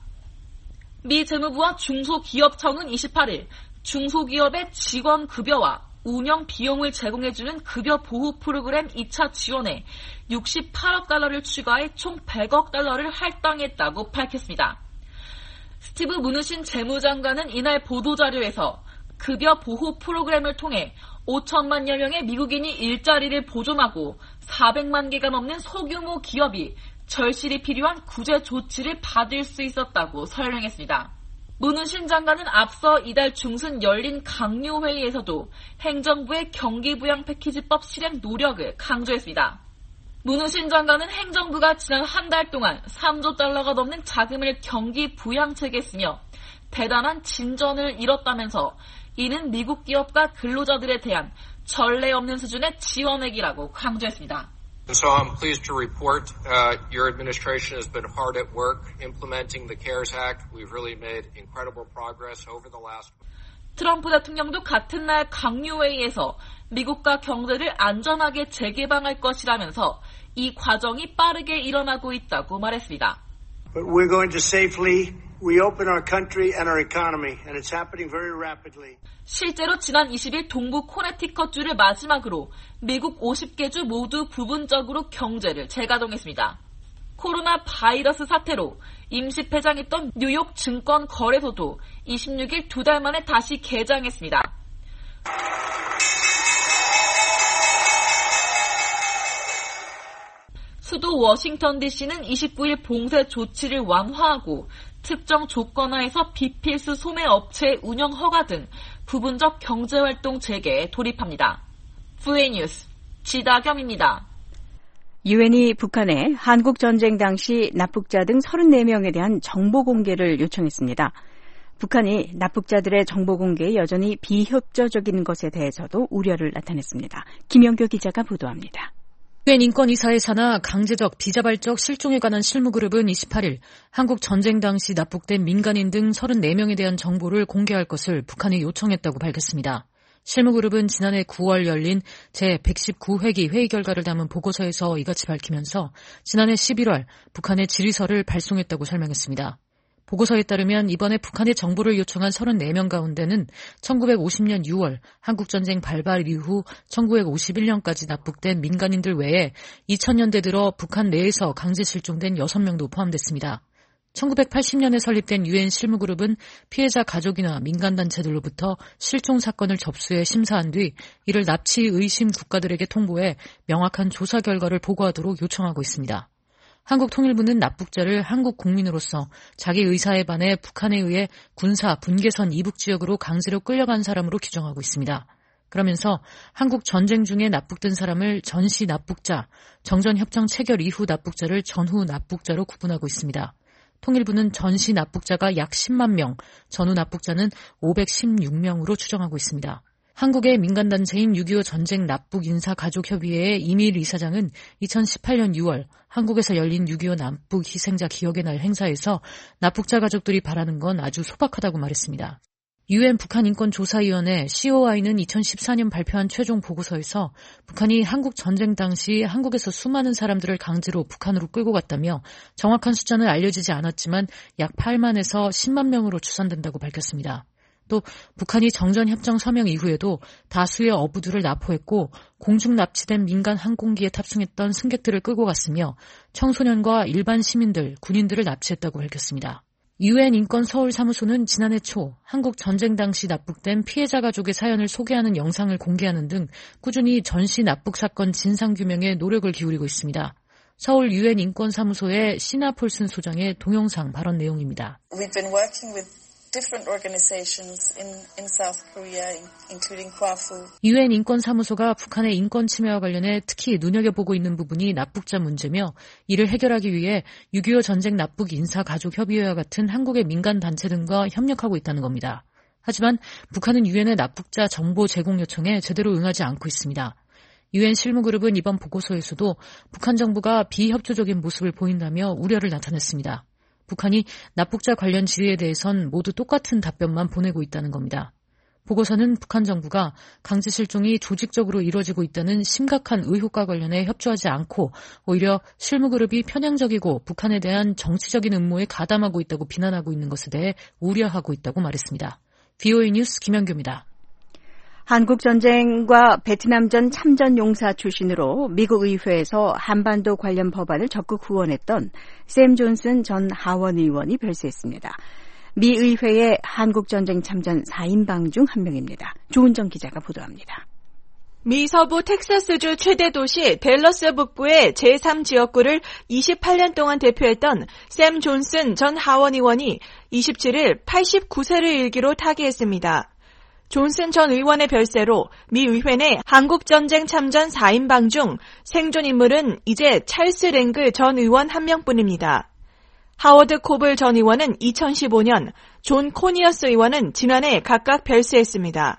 미 재무부와 중소기업청은 28일 중소기업의 직원 급여와 운영 비용을 제공해주는 급여 보호 프로그램 2차 지원에 68억 달러를 추가해 총 100억 달러를 할당했다고 밝혔습니다. 스티브 무누신 재무장관은 이날 보도자료에서 급여 보호 프로그램을 통해 5천만여 명의 미국인이 일자리를 보존하고 400만 개가 넘는 소규모 기업이 절실히 필요한 구제 조치를 받을 수 있었다고 설명했습니다. 문훈신 장관은 앞서 이달 중순 열린 강요회의에서도 행정부의 경기부양 패키지법 실행 노력을 강조했습니다. 문훈신 장관은 행정부가 지난 한 달 동안 3조 달러가 넘는 자금을 경기부양책에 쓰며 대단한 진전을 이뤘다면서 이는 미국 기업과 근로자들에 대한 전례 없는 수준의 지원액이라고 강조했습니다. So I'm pleased to report your administration has been hard at work implementing the CARES Act. We've really made incredible progress over the last. 트럼프 대통령도 같은 날 강요회의에서 미국과 경제를 안전하게 재개방할 것이라면서 이 과정이 빠르게 일어나고 있다고 말했습니다. But we're going to safely reopen our country and our economy, and it's happening very rapidly. 실제로 지난 20일 동부 코네티컷주를 마지막으로 미국 50개 주 모두 부분적으로 경제를 재가동했습니다. 코로나 바이러스 사태로 임시 폐장했던 뉴욕 증권 거래소도 26일 2달 만에 다시 개장했습니다. 수도 워싱턴 DC는 29일 봉쇄 조치를 완화하고 특정 조건하에서 비필수 소매 업체의 운영 허가 등 부분적 경제활동 재개에 돌입합니다. VA 뉴스 지다겸입니다. 유엔이 북한에 한국 전쟁 당시 납북자 등 34명에 대한 정보 공개를 요청했습니다. 북한이 납북자들의 정보 공개에 여전히 비협조적인 것에 대해서도 우려를 나타냈습니다. 김영교 기자가 보도합니다. 유엔 인권이사의 산하 강제적 비자발적 실종에 관한 실무그룹은 28일 한국 전쟁 당시 납북된 민간인 등 34명에 대한 정보를 공개할 것을 북한에 요청했다고 밝혔습니다. 실무그룹은 지난해 9월 열린 제119회기 회의 결과를 담은 보고서에서 이같이 밝히면서 지난해 11월 북한에 질의서를 발송했다고 설명했습니다. 보고서에 따르면 이번에 북한의 정보를 요청한 34명 가운데는 1950년 6월 한국전쟁 발발 이후 1951년까지 납북된 민간인들 외에 2000년대 들어 북한 내에서 강제 실종된 6명도 포함됐습니다. 1980년에 설립된 유엔 실무그룹은 피해자 가족이나 민간단체들로부터 실종 사건을 접수해 심사한 뒤 이를 납치 의심 국가들에게 통보해 명확한 조사 결과를 보고하도록 요청하고 있습니다. 한국통일부는 납북자를 한국 국민으로서 자기 의사에 반해 북한에 의해 군사 분계선 이북 지역으로 강제로 끌려간 사람으로 규정하고 있습니다. 그러면서 한국 전쟁 중에 납북된 사람을 전시 납북자, 정전협정 체결 이후 납북자를 전후 납북자로 구분하고 있습니다. 통일부는 전시 납북자가 약 10만 명, 전후 납북자는 516명으로 추정하고 있습니다. 한국의 민간단체인 6.25 전쟁 납북 인사가족협의회의 이미일 이사장은 2018년 6월 한국에서 열린 6.25 납북 희생자 기억의 날 행사에서 납북자 가족들이 바라는 건 아주 소박하다고 말했습니다. UN 북한인권조사위원회 COI는 2014년 발표한 최종 보고서에서 북한이 한국 전쟁 당시 한국에서 수많은 사람들을 강제로 북한으로 끌고 갔다며 정확한 숫자는 알려지지 않았지만 약 8만에서 10만 명으로 추산된다고 밝혔습니다. 또 북한이 정전협정 서명 이후에도 다수의 어부들을 납포했고 공중 납치된 민간 항공기에 탑승했던 승객들을 끌고 갔으며 청소년과 일반 시민들, 군인들을 납치했다고 밝혔습니다. UN 인권 서울 사무소는 지난해 초 한국 전쟁 당시 납북된 피해자 가족의 사연을 소개하는 영상을 공개하는 등 꾸준히 전시 납북 사건 진상규명에 노력을 기울이고 있습니다. 서울 UN 인권 사무소의 시나 폴슨 소장의 동영상 발언 내용입니다. We've been working with different organizations in South Korea, including KWAFU. UN 인권사무소가 북한의 인권 침해와 관련해 특히 눈여겨보고 있는 부분이 납북자 문제며 이를 해결하기 위해 6.25 전쟁 납북 인사가족협의회와 같은 한국의 민간단체 등과 협력하고 있다는 겁니다. 하지만 북한은 유엔의 납북자 정보 제공 요청에 제대로 응하지 않고 있습니다. 유엔 실무그룹은 이번 보고서에서도 북한 정부가 비협조적인 모습을 보인다며 우려를 나타냈습니다. 북한이 납북자 관련 질의에 대해선 모두 똑같은 답변만 보내고 있다는 겁니다. 보고서는 북한 정부가 강제 실종이 조직적으로 이루어지고 있다는 심각한 의혹과 관련해 협조하지 않고 오히려 실무그룹이 편향적이고 북한에 대한 정치적인 음모에 가담하고 있다고 비난하고 있는 것에 대해 우려하고 있다고 말했습니다. VOA 뉴스 김현규입니다. 한국전쟁과 베트남전 참전용사 출신으로 미국 의회에서 한반도 관련 법안을 적극 후원했던 샘 존슨 전 하원 의원이 별세했습니다. 미 의회의 한국전쟁 참전 4인방 중 한 명입니다. 조은정 기자가 보도합니다. 미 서부 텍사스주 최대 도시 댈러스 북부의 제3지역구를 28년 동안 대표했던 샘 존슨 전 하원 의원이 27일 89세를 일기로 타계했습니다. 존슨 전 의원의 별세로 미 의회 내 한국전쟁 참전 4인방 중 생존 인물은 이제 찰스 랭그 전 의원 한 명뿐입니다. 하워드 코블 전 의원은 2015년, 존 코니어스 의원은 지난해 각각 별세했습니다.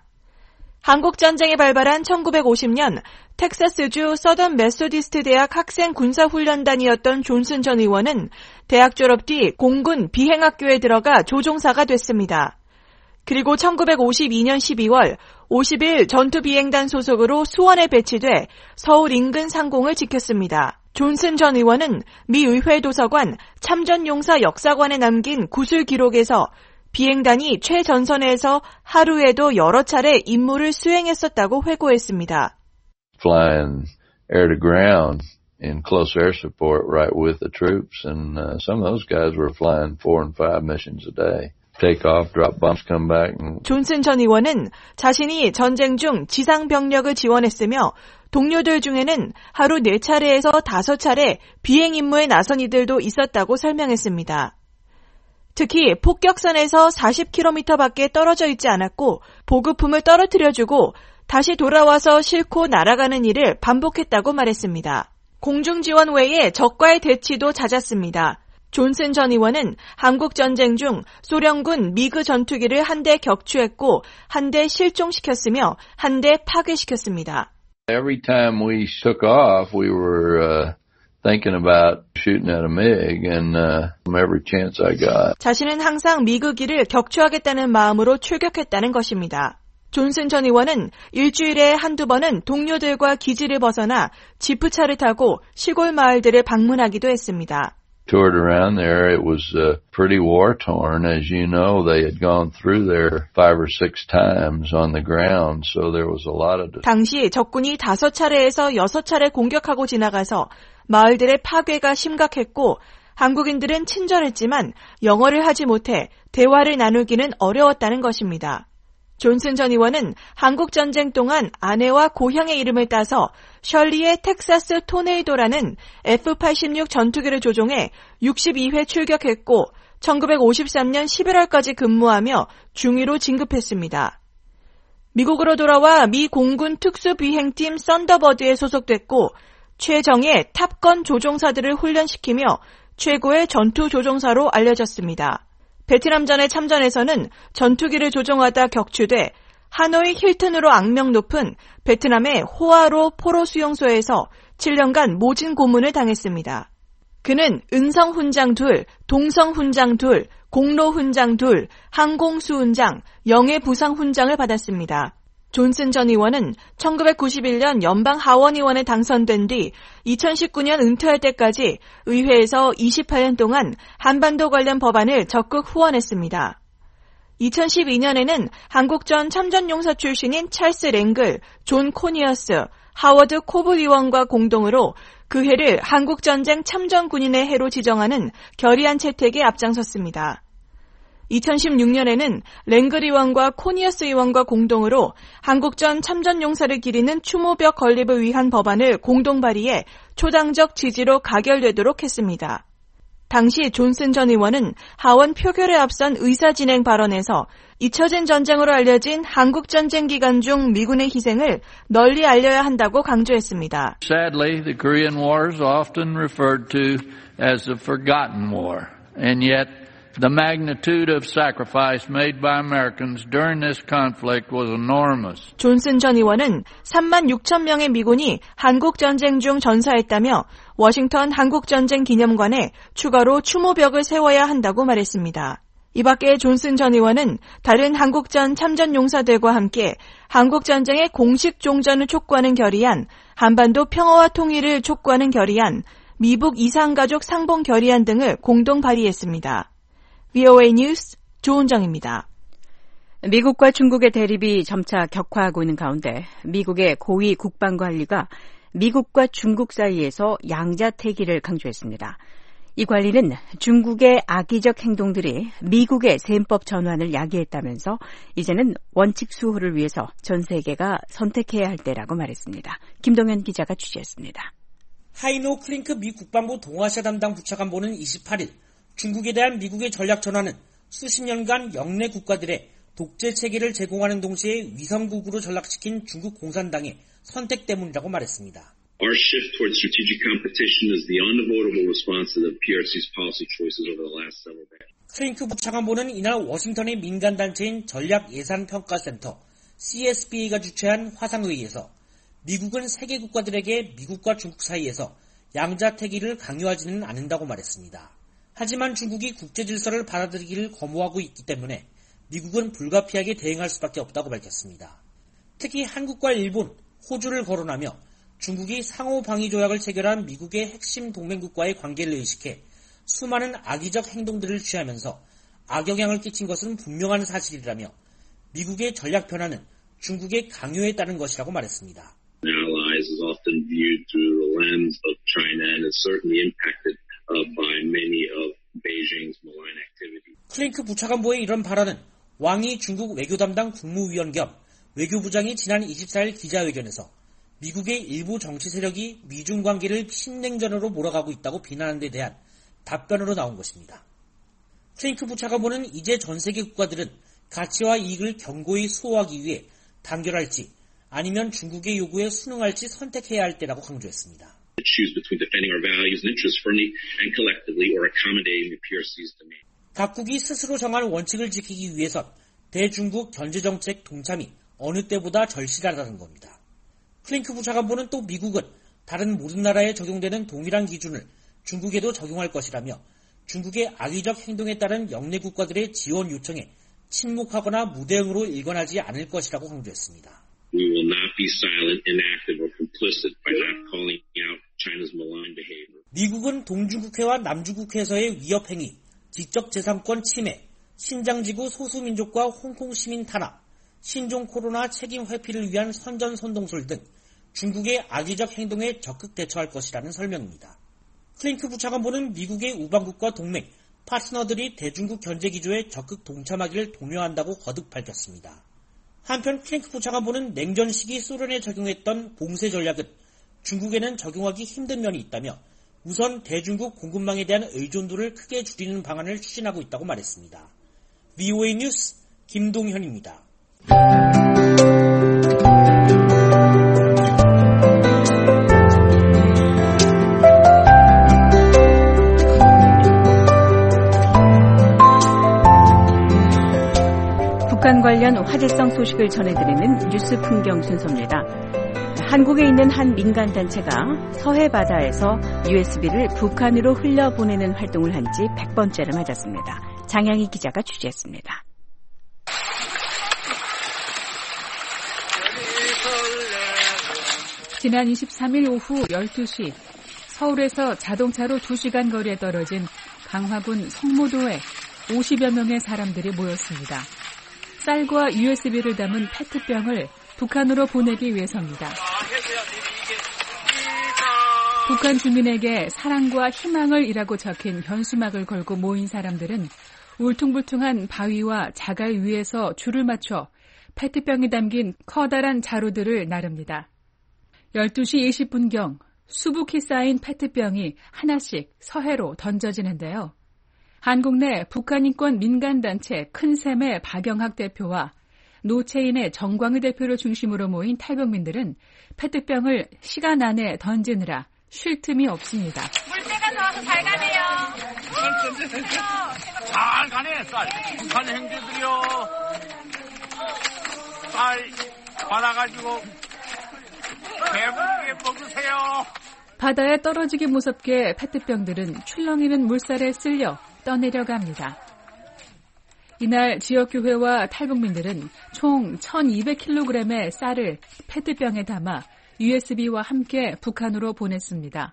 한국전쟁이 발발한 1950년 텍사스주 서던 메소디스트 대학 학생 군사훈련단이었던 존슨 전 의원은 대학 졸업 뒤 공군 비행학교에 들어가 조종사가 됐습니다. 그리고 1952년 12월 50일 전투비행단 소속으로 수원에 배치돼 서울 인근 상공을 지켰습니다. 존슨 전 의원은 미 의회 도서관 참전용사 역사관에 남긴 구술 기록에서 비행단이 최전선에서 하루에도 여러 차례 임무를 수행했었다고 회고했습니다. Flying air to ground in close air support right with the troops and some of those guys were flying 4 and 5 missions a day. Take off, drop bombs, come back. 존슨 전 의원은 자신이 전쟁 중 지상 병력을 지원했으며 동료들 중에는 하루 4차례에서 5차례 비행 임무에 나선 이들도 있었다고 설명했습니다. 특히 폭격선에서 40km 밖에 떨어져 있지 않았고 보급품을 떨어뜨려주고 다시 돌아와서 싣고 날아가는 일을 반복했다고 말했습니다. 공중지원 외에 적과의 대치도 잦았습니다. 존슨 전 의원은 한국전쟁 중 소련군 미그 전투기를 한 대 격추했고 한 대 실종시켰으며 한 대 파괴시켰습니다. Every time we took off, we were thinking about shooting at a MiG and every chance I got. 자신은 항상 미그기를 격추하겠다는 마음으로 출격했다는 것입니다. 존슨 전 의원은 일주일에 한두 번은 동료들과 기지를 벗어나 지프차를 타고 시골 마을들을 방문하기도 했습니다. Toured around there. It was pretty war-torn. As you know, they had gone through there 5 or 6 times on the ground, so there was a lot of... 당시 적군이 5차례에서 6차례 공격하고 지나가서 마을들의 파괴가 심각했고 한국인들은 친절했지만 영어를 하지 못해 대화를 나누기는 어려웠다는 것입니다. 존슨 전 의원은 한국전쟁 동안 아내와 고향의 이름을 따서 셜리의 텍사스 토네이도라는 F-86 전투기를 조종해 62회 출격했고 1953년 11월까지 근무하며 중위로 진급했습니다. 미국으로 돌아와 미 공군 특수비행팀 썬더버드에 소속됐고 최정예 탑건 조종사들을 훈련시키며 최고의 전투 조종사로 알려졌습니다. 베트남전에 참전해서는 전투기를 조종하다 격추돼 하노이 힐튼으로 악명 높은 베트남의 호아로 포로 수용소에서 7년간 모진 고문을 당했습니다. 그는 은성 훈장 2, 동성 훈장 2, 공로 훈장 2, 항공수 훈장, 영예 부상 훈장을 받았습니다. 존슨 전 의원은 1991년 연방 하원의원에 당선된 뒤 2019년 은퇴할 때까지 의회에서 28년 동안 한반도 관련 법안을 적극 후원했습니다. 2012년에는 한국 전 참전용사 출신인 찰스 랭글, 존 코니어스, 하워드 코블 의원과 공동으로 그 해를 한국전쟁 참전군인의 해로 지정하는 결의안 채택에 앞장섰습니다. 2016년에는 랭글 의원과 코니어스 의원과 공동으로 한국전 참전용사를 기리는 추모벽 건립을 위한 법안을 공동 발의해 초당적 지지로 가결되도록 했습니다. 당시 존슨 전 의원은 하원 표결에 앞선 의사진행 발언에서 잊혀진 전쟁으로 알려진 한국전쟁 기간 중 미군의 희생을 널리 알려야 한다고 강조했습니다. Sadly, the Korean War is often referred to as the forgotten war, and yet the magnitude of sacrifice made by Americans during this conflict was enormous. 존슨 전 의원은 3만 6천 명의 미군이 한국전쟁 중 전사했다며 워싱턴 한국전쟁 기념관에 추가로 추모벽을 세워야 한다고 말했습니다. 이 밖에 존슨 전 의원은 다른 한국전 참전용사들과 함께 한국전쟁의 공식 종전을 촉구하는 결의안, 한반도 평화와 통일을 촉구하는 결의안, 미북 이산가족 상봉 결의안 등을 공동 발의했습니다. VOA 뉴스 조은정입니다. 미국과 중국의 대립이 점차 격화하고 있는 가운데 미국의 고위 국방관리가 미국과 중국 사이에서 양자태기를 강조했습니다. 이 관리는 중국의 악의적 행동들이 미국의 셈법 전환을 야기했다면서 이제는 원칙 수호를 위해서 전 세계가 선택해야 할 때라고 말했습니다. 김동현 기자가 취재했습니다. 하이노 클링크 미 국방부 동아시아 담당 부차관보는 28일 중국에 대한 미국의 전략 전환은 수십 년간 영내 국가들의 독재 체계를 제공하는 동시에 위성국으로 전락시킨 중국 공산당의 선택 때문이라고 말했습니다. Our shift towards strategic competition is the unavoidable response to the PRC's policy choices over the last several decades. 클링크 부차관보는 이날 워싱턴의 민간단체인 전략예산평가센터 CSBA가 주최한 화상회의에서 미국은 세계 국가들에게 미국과 중국 사이에서 양자태기를 강요하지는 않는다고 말했습니다. 하지만 중국이 국제질서를 받아들이기를 거부하고 있기 때문에 미국은 불가피하게 대응할 수밖에 없다고 밝혔습니다. 특히 한국과 일본, 호주를 거론하며 중국이 상호방위조약을 체결한 미국의 핵심 동맹국과의 관계를 의식해 수많은 악의적 행동들을 취하면서 악영향을 끼친 것은 분명한 사실이라며 미국의 전략 변화는 중국의 강요에 따른 것이라고 말했습니다. Allies is often viewed through the lens of China and is certainly impacted by many of Beijing's malign activities. 클링크 부차관보의 이런 발언은 왕이 중국 외교담당 국무위원 겸 외교부장이 지난 24일 기자회견에서 미국의 일부 정치 세력이 미중 관계를 신냉전으로 몰아가고 있다고 비난한 데 대한 답변으로 나온 것입니다. 클링크 부차관보는 이제 전 세계 국가들은 가치와 이익을 견고히 수호하기 위해 단결할지 아니면 중국의 요구에 순응할지 선택해야 할 때라고 강조했습니다. 각국이 스스로 정할 원칙을 지키기 위해선 대중국 견제정책 동참이 어느 때보다 절실하다는 겁니다. 클링크 부차관보는 또 미국은 다른 모든 나라에 적용되는 동일한 기준을 중국에도 적용할 것이라며 중국의 악의적 행동에 따른 영내 국가들의 지원 요청에 침묵하거나 무대응으로 일관하지 않을 것이라고 강조했습니다. We will not be silent, inactive, or complicit by not calling out China's malign behavior. 미국은 동중국해와 남중국해에서의 위협 행위, 지적 재산권 침해, 신장지구 소수민족과 홍콩 시민 탄압, 신종 코로나 책임 회피를 위한 선전선동술 등 중국의 악의적 행동에 적극 대처할 것이라는 설명입니다. 클링크 부차관보는 미국의 우방국과 동맹, 파트너들이 대중국 견제 기조에 적극 동참하기를 독려한다고 거듭 밝혔습니다. 한편 클링크 부차관보는 냉전 시기 소련에 적용했던 봉쇄 전략은 중국에는 적용하기 힘든 면이 있다며 우선 대중국 공급망에 대한 의존도를 크게 줄이는 방안을 추진하고 있다고 말했습니다. VOA 뉴스 김동현입니다. 북한 관련 화제성 소식을 전해드리는 뉴스 풍경 순서입니다. 한국에 있는 한 민간단체가 서해 바다에서 USB를 북한으로 흘려보내는 활동을 한 지 100번째를 맞았습니다. 장양희 기자가 취재했습니다. 지난 23일 오후 12시 서울에서 자동차로 2시간 거리에 떨어진 강화군 성모도에 50여 명의 사람들이 모였습니다. 쌀과 USB를 담은 페트병을 북한으로 보내기 위해서입니다. 북한 주민에게 사랑과 희망을 이라고 적힌 현수막을 걸고 모인 사람들은 울퉁불퉁한 바위와 자갈 위에서 줄을 맞춰 페트병이 담긴 커다란 자루들을 나릅니다. 12시 20분경 수북히 쌓인 페트병이 하나씩 서해로 던져지는데요. 한국 내 북한 인권 민간단체 큰샘의 박영학 대표와 노체인의 정광의 대표를 중심으로 모인 탈북민들은 페트병을 시간 안에 던지느라 쉴 틈이 없습니다. 물때가 나와서 잘 가네요. 잘 가네, 쌀. 북한 형제들이요. 쌀 받아가지고 배부르게 먹으세요. 바다에 떨어지기 무섭게 페트병들은 출렁이는 물살에 쓸려 떠내려갑니다. 이날 지역교회와 탈북민들은 총 1200kg의 쌀을 페트병에 담아 USB와 함께 북한으로 보냈습니다.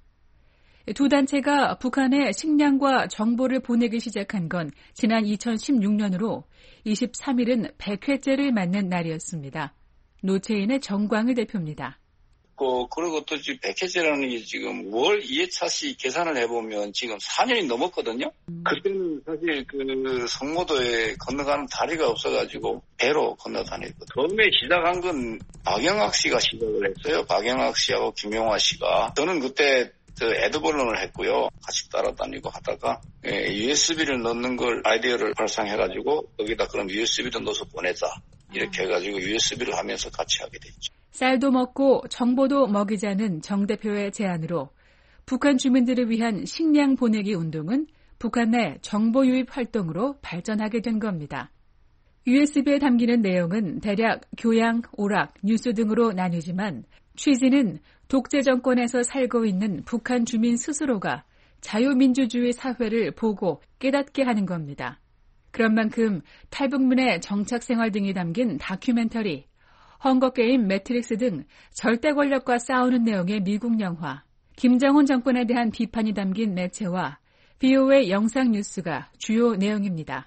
두 단체가 북한에 식량과 정보를 보내기 시작한 건 지난 2016년으로 23일은 100회째를 맞는 날이었습니다. 노체인의 정광의 대표입니다. 그리고 또 지금 100회째라는 게 지금 월 2회차씩 계산을 해보면 지금 4년이 넘었거든요. 그때는 사실 그 성모도에 건너가는 다리가 없어가지고 배로 건너다녔거든요. 처음에 시작한 건 박영학 씨가 시작을 했어요. 박영학 씨하고 김용화 씨가. 저는 그때 에드벌론을 했고요. 같이 따라다니고 하다가 USB를 넣는 걸 아이디어를 발상해가지고 여기다 그럼 USB를 넣어서 보내자. 이렇게 해가지고 USB를 하면서 같이 하게 됐죠. 쌀도 먹고 정보도 먹이자는 정 대표의 제안으로 북한 주민들을 위한 식량 보내기 운동은 북한 내 정보 유입 활동으로 발전하게 된 겁니다. USB에 담기는 내용은 대략 교양, 오락, 뉴스 등으로 나뉘지만 취지는 독재 정권에서 살고 있는 북한 주민 스스로가 자유민주주의 사회를 보고 깨닫게 하는 겁니다. 그런 만큼 탈북민의 정착생활 등이 담긴 다큐멘터리, 헝거게임, 매트릭스 등 절대 권력과 싸우는 내용의 미국 영화, 김정은 정권에 대한 비판이 담긴 매체와 VOA 영상 뉴스가 주요 내용입니다.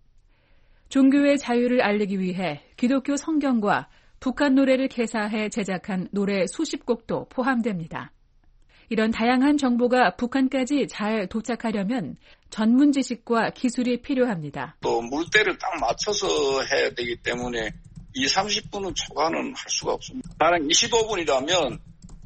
종교의 자유를 알리기 위해 기독교 성경과 북한 노래를 개사해 제작한 노래 수십 곡도 포함됩니다. 이런 다양한 정보가 북한까지 잘 도착하려면 전문 지식과 기술이 필요합니다. 또 물때를 딱 맞춰서 해야 되기 때문에 30분은 초과는 할 수가 없습니다. 나는 25분이라면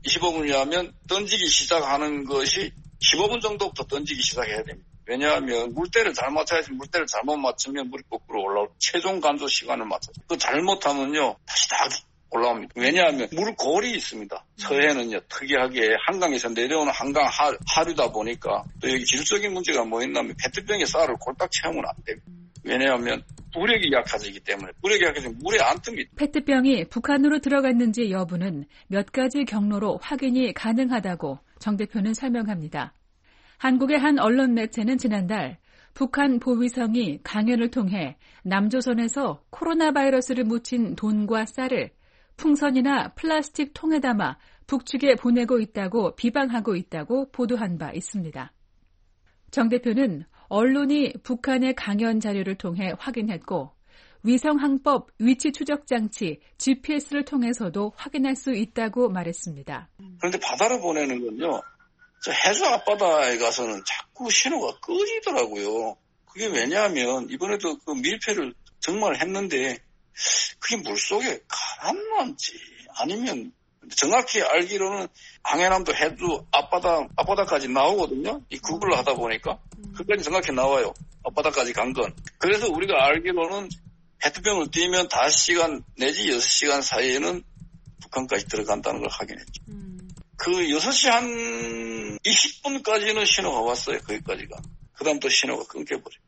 던지기 시작하는 것이 15분 정도부터 던지기 시작해야 됩니다. 왜냐하면 물때를 잘 맞춰야지 물때를 잘못 맞추면 물이 거꾸로 올라오고 최종 간조 시간을 맞춰서 그 잘못하면요 다시 다 올라옵니다. 왜냐하면 물골이 있습니다. 서해는요 특이하게 한강에서 내려오는 한강 하류다 보니까 또 여기 기술적인 문제가 뭐 있냐면 페트병에 쌀을 골딱 채우면 안 됩니다. 왜냐하면 부력이 약해지기 때문에 부력이 약해지면 물에 안 뜹니다. 페트병이 북한으로 들어갔는지 여부는 몇 가지 경로로 확인이 가능하다고 정 대표는 설명합니다. 한국의 한 언론 매체는 지난달 북한 보위성이 강연을 통해 남조선에서 코로나 바이러스를 묻힌 돈과 쌀을 풍선이나 플라스틱 통에 담아 북측에 보내고 있다고 비방하고 있다고 보도한 바 있습니다. 정 대표는 언론이 북한의 강연 자료를 통해 확인했고 위성항법 위치 추적 장치 GPS를 통해서도 확인할 수 있다고 말했습니다. 그런데 바다로 보내는 건요. 저 해수 앞바다에 가서는 자꾸 신호가 꺼지더라고요. 그게 왜냐하면 이번에도 그 밀폐를 정말 했는데 그게 물속에 가라앉는지 아니면 정확히 알기로는 항해남도 해수 앞바다까지 나오거든요. 이 구글을 하다 보니까 그까지 정확히 나와요. 앞바다까지 간 건. 그래서 우리가 알기로는 페트병을 띄면 5시간 내지 6시간 사이에는 북한까지 들어간다는 걸 확인했죠. 그 6시 한 20분까지는 신호가 왔어요. 거기까지가. 그 다음 또 신호가 끊겨버려요.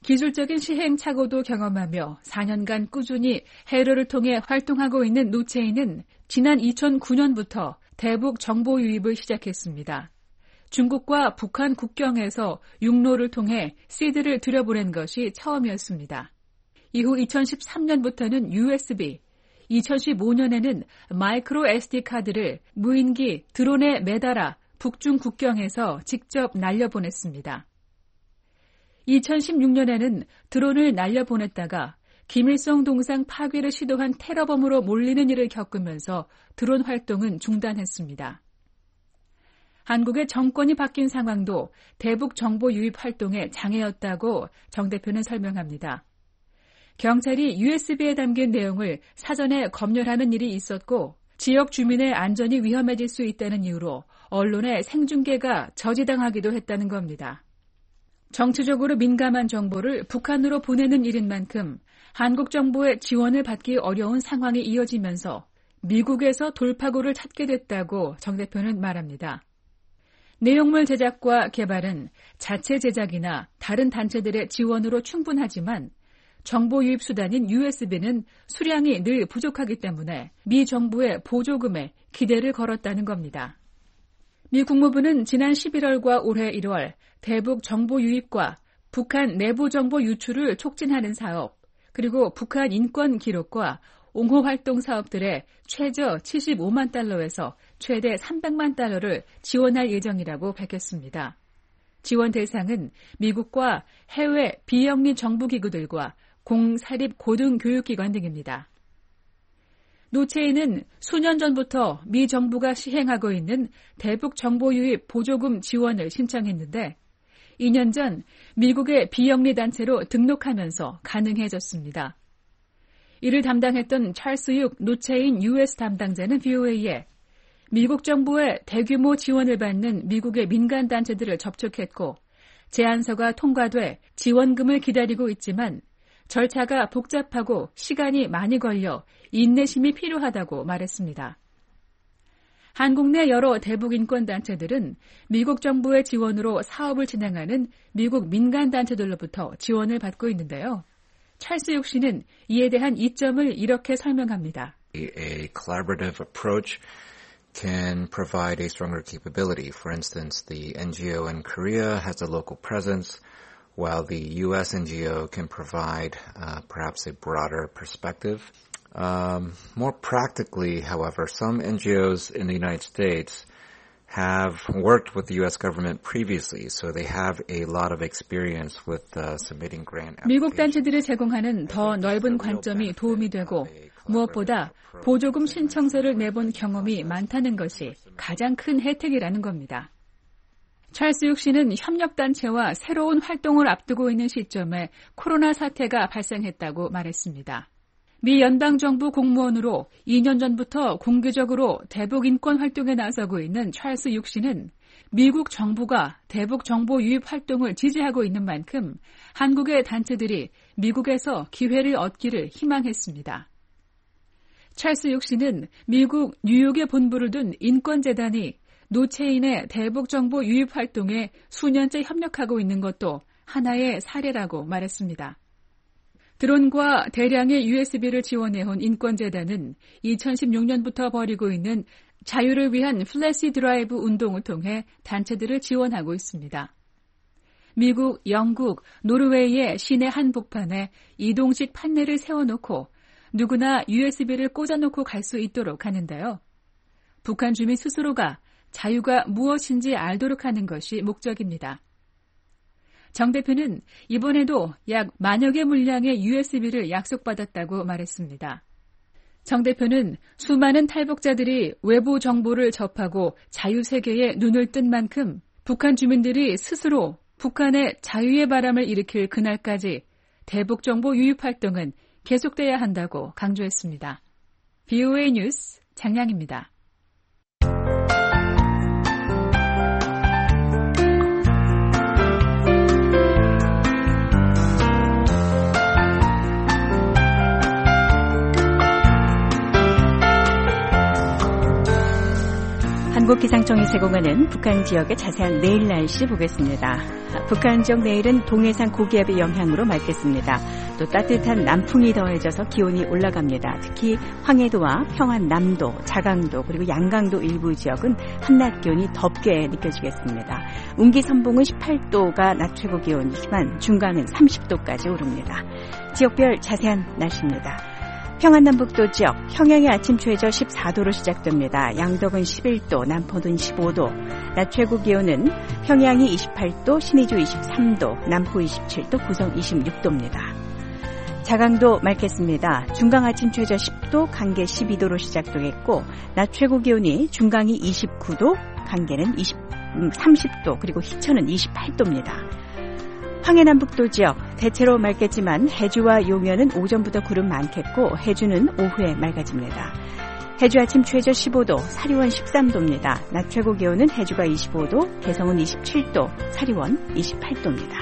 기술적인 시행착오도 경험하며 4년간 꾸준히 해외를 통해 활동하고 있는 노체인은 지난 2009년부터 대북 정보 유입을 시작했습니다. 중국과 북한 국경에서 육로를 통해 시드를 들여보낸 것이 처음이었습니다. 이후 2013년부터는 USB, 2015년에는 마이크로 SD 카드를 무인기 드론에 매달아 북중 국경에서 직접 날려보냈습니다. 2016년에는 드론을 날려보냈다가 김일성 동상 파괴를 시도한 테러범으로 몰리는 일을 겪으면서 드론 활동은 중단했습니다. 한국의 정권이 바뀐 상황도 대북 정보 유입 활동에 장애였다고 정 대표는 설명합니다. 경찰이 USB에 담긴 내용을 사전에 검열하는 일이 있었고 지역 주민의 안전이 위험해질 수 있다는 이유로 언론의 생중계가 저지당하기도 했다는 겁니다. 정치적으로 민감한 정보를 북한으로 보내는 일인 만큼 한국 정부의 지원을 받기 어려운 상황이 이어지면서 미국에서 돌파구를 찾게 됐다고 정 대표는 말합니다. 내용물 제작과 개발은 자체 제작이나 다른 단체들의 지원으로 충분하지만 정보 유입 수단인 USB는 수량이 늘 부족하기 때문에 미 정부의 보조금에 기대를 걸었다는 겁니다. 미 국무부는 지난 11월과 올해 1월 대북 정보 유입과 북한 내부 정보 유출을 촉진하는 사업, 그리고 북한 인권 기록과 옹호 활동 사업들에 최저 75만 달러에서 최대 300만 달러를 지원할 예정이라고 밝혔습니다. 지원 대상은 미국과 해외 비영리 정부기구들과 공사립 고등교육기관 등입니다. 노체인은 수년 전부터 미 정부가 시행하고 있는 대북 정보 유입 보조금 지원을 신청했는데 2년 전 미국의 비영리 단체로 등록하면서 가능해졌습니다. 이를 담당했던 찰스 육 노체인 US 담당자는 VOA에 미국 정부의 대규모 지원을 받는 미국의 민간 단체들을 접촉했고 제안서가 통과돼 지원금을 기다리고 있지만 절차가 복잡하고 시간이 많이 걸려 인내심이 필요하다고 말했습니다. 한국 내 여러 대북 인권단체들은 미국 정부의 지원으로 사업을 진행하는 미국 민간단체들로부터 지원을 받고 있는데요. 찰스 육 씨는 이에 대한 이점을 이렇게 설명합니다. A collaborative approach can provide a stronger capability. For instance, the NGO in Korea has a local presence, while the U.S. NGO can provide perhaps a broader perspective. More practically, however, some NGOs in the United States have worked with the U.S. government previously, so they have a lot of experience with submitting grant applications. 미국 단체들이 제공하는 더 넓은 관점이 도움이 되고 무엇보다 보조금 신청서를 내본 경험이 많다는 것이 가장 큰 혜택이라는 겁니다. 찰스 육 씨는 협력단체와 새로운 활동을 앞두고 있는 시점에 코로나 사태가 발생했다고 말했습니다. 미 연방정부 공무원으로 2년 전부터 공개적으로 대북 인권 활동에 나서고 있는 찰스 육 씨는 미국 정부가 대북 정보 유입 활동을 지지하고 있는 만큼 한국의 단체들이 미국에서 기회를 얻기를 희망했습니다. 찰스 육 씨는 미국 뉴욕에 본부를 둔 인권재단이 노체인의 대북 정보 유입 활동에 수년째 협력하고 있는 것도 하나의 사례라고 말했습니다. 드론과 대량의 USB를 지원해온 인권재단은 2016년부터 벌이고 있는 자유를 위한 플래시 드라이브 운동을 통해 단체들을 지원하고 있습니다. 미국, 영국, 노르웨이의 시내 한복판에 이동식 판넬을 세워놓고 누구나 USB를 꽂아놓고 갈 수 있도록 하는데요. 북한 주민 스스로가 자유가 무엇인지 알도록 하는 것이 목적입니다. 정 대표는 이번에도 약 10,000여 개 물량의 USB를 약속받았다고 말했습니다. 정 대표는 수많은 탈북자들이 외부 정보를 접하고 자유세계에 눈을 뜬 만큼 북한 주민들이 스스로 북한의 자유의 바람을 일으킬 그날까지 대북 정보 유입 활동은 계속돼야 한다고 강조했습니다. VOA 뉴스 장량입니다. 한국기상청이 제공하는 북한 지역의 자세한 내일 날씨 보겠습니다. 북한 지역 내일은 동해상 고기압의 영향으로 맑겠습니다. 또 따뜻한 남풍이 더해져서 기온이 올라갑니다. 특히 황해도와 평안남도, 자강도 그리고 양강도 일부 지역은 한낮 기온이 덥게 느껴지겠습니다. 운기 선봉은 18도가 낮 최고 기온이지만 중간은 30도까지 오릅니다. 지역별 자세한 날씨입니다. 평안남북도 지역, 평양의 아침 최저 14도로 시작됩니다. 양덕은 11도, 남포는 15도, 낮 최고 기온은 평양이 28도, 신의주 23도, 남포 27도, 고성 26도입니다. 자강도 맑겠습니다. 중강 아침 최저 10도, 강계 12도로 시작되겠고 낮 최고 기온이 중강이 29도, 강계는 30도, 그리고 희천은 28도입니다. 황해남북도 지역 대체로 맑겠지만 해주와 용현은 오전부터 구름 많겠고 해주는 오후에 맑아집니다. 해주 아침 최저 15도, 사리원 13도입니다. 낮 최고 기온은 해주가 25도, 개성은 27도, 사리원 28도입니다.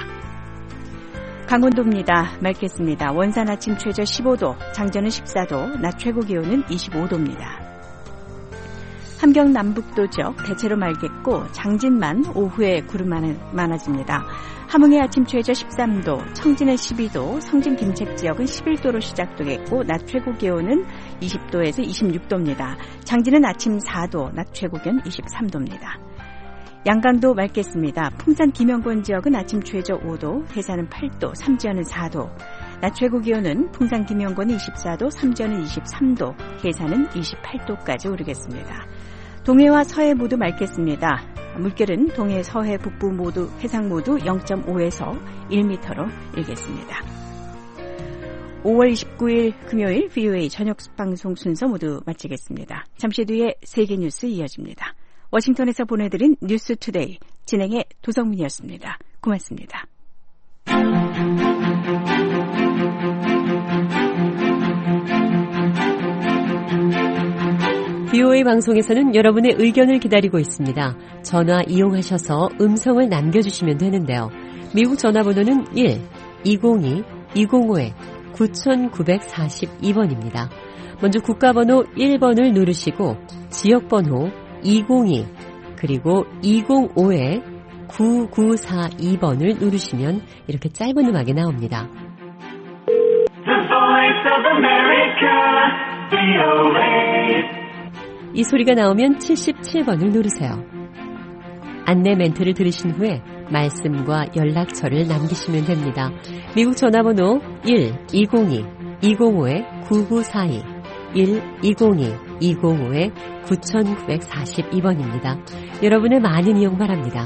강원도입니다. 맑겠습니다. 원산 아침 최저 15도, 장전은 14도, 낮 최고 기온은 25도입니다. 함경 남북도 지역 대체로 맑겠고 장진만 오후에 구름 많아집니다. 함흥의 아침 최저 13도, 청진은 12도, 성진 김책 지역은 11도로 시작되겠고 낮 최고 기온은 20도에서 26도입니다. 장진은 아침 4도, 낮 최고 기온 23도입니다. 양강도 맑겠습니다. 풍산 김영권 지역은 아침 최저 5도, 해산은 8도, 삼지연은 4도, 낮 최고 기온은 풍산 김영권은 24도, 삼지연은 23도, 해산은 28도까지 오르겠습니다. 동해와 서해 모두 맑겠습니다. 물결은 동해, 서해, 북부 모두, 해상 모두 0.5에서 1m로 일겠습니다. 5월 29일 금요일 VOA 저녁 방송 순서 모두 마치겠습니다. 잠시 뒤에 세계뉴스 이어집니다. 워싱턴에서 보내드린 뉴스투데이 진행의 도성민이었습니다. 고맙습니다. VOA 방송에서는 여러분의 의견을 기다리고 있습니다. 전화 이용하셔서 음성을 남겨주시면 되는데요. 미국 전화번호는 1-202-205-9942번입니다. 먼저 국가번호 1번을 누르시고 지역번호 202 그리고 205-9942번을 누르시면 이렇게 짧은 음악이 나옵니다. The Voice of America, VOA. 이 소리가 나오면 77번을 누르세요. 안내 멘트를 들으신 후에 말씀과 연락처를 남기시면 됩니다. 미국 전화번호 1-202-205-9942 1-202-205-9942번입니다. 여러분의 많은 이용 바랍니다.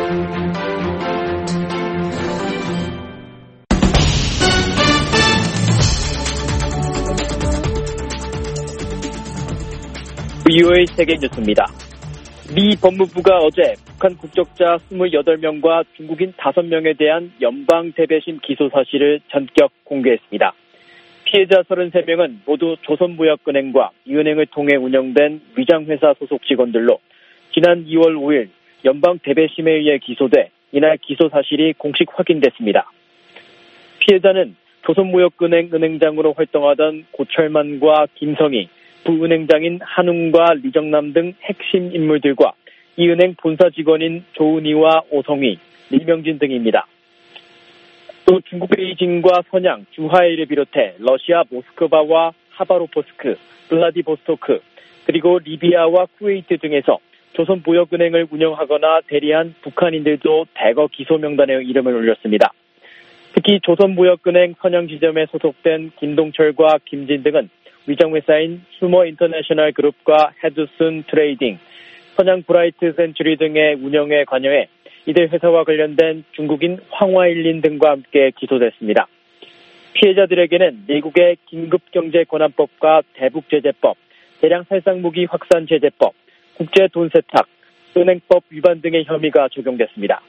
VOA 세계뉴스입니다. 미 법무부가 어제 북한 국적자 28명과 중국인 5명에 대한 연방 대배심 기소 사실을 전격 공개했습니다. 피해자 33명은 모두 조선무역은행과 이 은행을 통해 운영된 위장회사 소속 직원들로 지난 2월 5일 연방 대배심에 의해 기소돼 이날 기소 사실이 공식 확인됐습니다. 피해자는 조선무역은행 은행장으로 활동하던 고철만과 김성희, 부은행장인 한웅과 리정남 등 핵심 인물들과 이 은행 본사 직원인 조은희와 오성희, 리명진 등입니다. 또 중국 베이징과 선양, 주하이를 비롯해 러시아 모스크바와 하바로포스크, 블라디보스토크, 그리고 리비아와 쿠웨이트 등에서 조선무역은행을 운영하거나 대리한 북한인들도 대거 기소 명단에 이름을 올렸습니다. 특히 조선무역은행 선양지점에 소속된 김동철과 김진 등은 위장회사인 휴머 인터내셔널 그룹과 헤드슨 트레이딩, 선양 브라이트 센츄리 등의 운영에 관여해 이들 회사와 관련된 중국인 황화일린 등과 함께 기소됐습니다. 피해자들에게는 미국의 긴급경제권한법과 대북제재법, 대량살상무기 확산제재법, 국제돈세탁, 은행법 위반 등의 혐의가 적용됐습니다.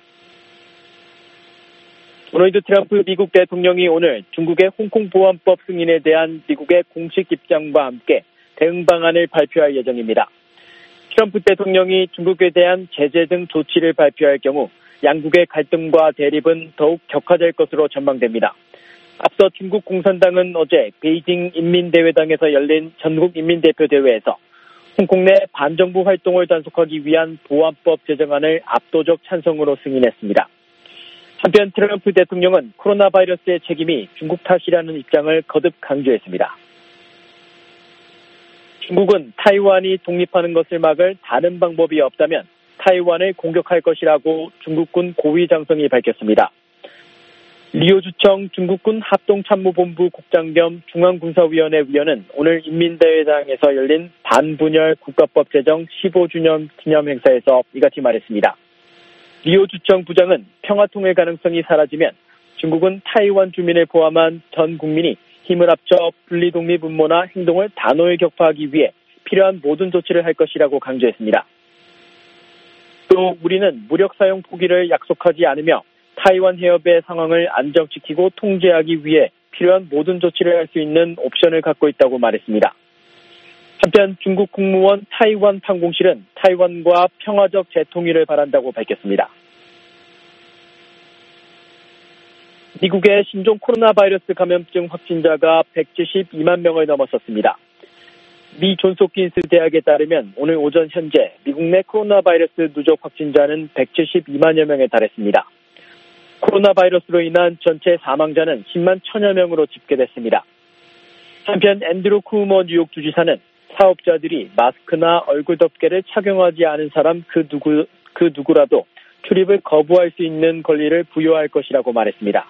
도널드 트럼프 미국 대통령이 오늘 중국의 홍콩 보안법 승인에 대한 미국의 공식 입장과 함께 대응 방안을 발표할 예정입니다. 트럼프 대통령이 중국에 대한 제재 등 조치를 발표할 경우 양국의 갈등과 대립은 더욱 격화될 것으로 전망됩니다. 앞서 중국 공산당은 어제 베이징 인민대회당에서 열린 전국인민대표대회에서 홍콩 내 반정부 활동을 단속하기 위한 보안법 제정안을 압도적 찬성으로 승인했습니다. 한편 트럼프 대통령은 코로나 바이러스의 책임이 중국 탓이라는 입장을 거듭 강조했습니다. 중국은 타이완이 독립하는 것을 막을 다른 방법이 없다면 타이완을 공격할 것이라고 중국군 고위장성이 밝혔습니다. 리오주청 중국군 합동참모본부 국장 겸 중앙군사위원회 위원은 오늘 인민대회당에서 열린 반분열 국가법 제정 15주년 기념 행사에서 이같이 말했습니다. 리오주청 부장은 평화통일 가능성이 사라지면 중국은 타이완 주민을 포함한 전 국민이 힘을 합쳐 분리독립 음모나 행동을 단호히 격파하기 위해 필요한 모든 조치를 할 것이라고 강조했습니다. 또 우리는 무력 사용 포기를 약속하지 않으며 타이완 해협의 상황을 안정시키고 통제하기 위해 필요한 모든 조치를 할 수 있는 옵션을 갖고 있다고 말했습니다. 한편 중국 국무원 타이완 판공실은 타이완과 평화적 재통일을 바란다고 밝혔습니다. 미국의 신종 코로나 바이러스 감염증 확진자가 172만 명을 넘어섰습니다. 미 존스홉킨스 대학에 따르면 오늘 오전 현재 미국 내 코로나 바이러스 누적 확진자는 172만여 명에 달했습니다. 코로나 바이러스로 인한 전체 사망자는 10만 1천여 명으로 집계됐습니다. 한편 앤드루 쿠오모 뉴욕 주지사는 사업자들이 마스크나 얼굴 덮개를 착용하지 않은 사람 그 누구라도 출입을 거부할 수 있는 권리를 부여할 것이라고 말했습니다.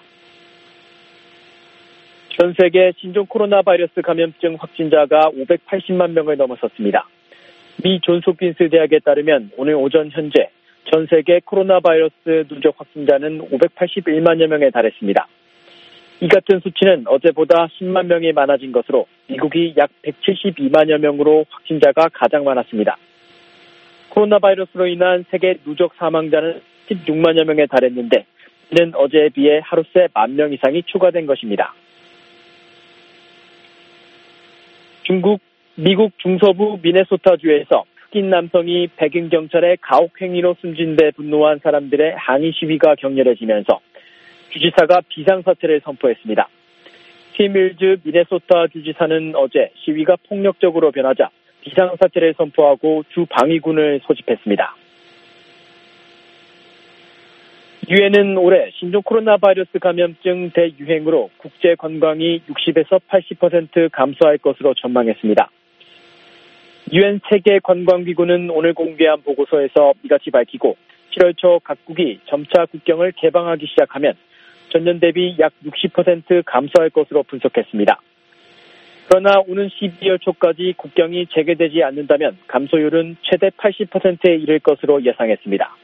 전 세계 신종 코로나 바이러스 감염증 확진자가 580만 명을 넘어섰습니다. 미 존스홉킨스 대학에 따르면 오늘 오전 현재 전 세계 코로나 바이러스 누적 확진자는 581만여 명에 달했습니다. 이 같은 수치는 어제보다 10만 명이 많아진 것으로 미국이 약 172만여 명으로 확진자가 가장 많았습니다. 코로나 바이러스로 인한 세계 누적 사망자는 16만여 명에 달했는데 이는 어제에 비해 하루 새 1만 명 이상이 추가된 것입니다. 미국 중서부 미네소타주에서 흑인 남성이 백인 경찰의 가혹 행위로 숨진 데 분노한 사람들의 항의 시위가 격렬해지면서 주지사가 비상사태를 선포했습니다. 팀 밀즈 미네소타 주지사는 어제 시위가 폭력적으로 변하자 비상사태를 선포하고 주 방위군을 소집했습니다. 유엔은 올해 신종 코로나 바이러스 감염증 대유행으로 국제 관광이 60에서 80% 감소할 것으로 전망했습니다. 유엔 세계관광기구는 오늘 공개한 보고서에서 이같이 밝히고 7월 초 각국이 점차 국경을 개방하기 시작하면 전년 대비 약 60% 감소할 것으로 분석했습니다. 그러나 오는 12월 초까지 국경이 재개되지 않는다면 감소율은 최대 80%에 이를 것으로 예상했습니다.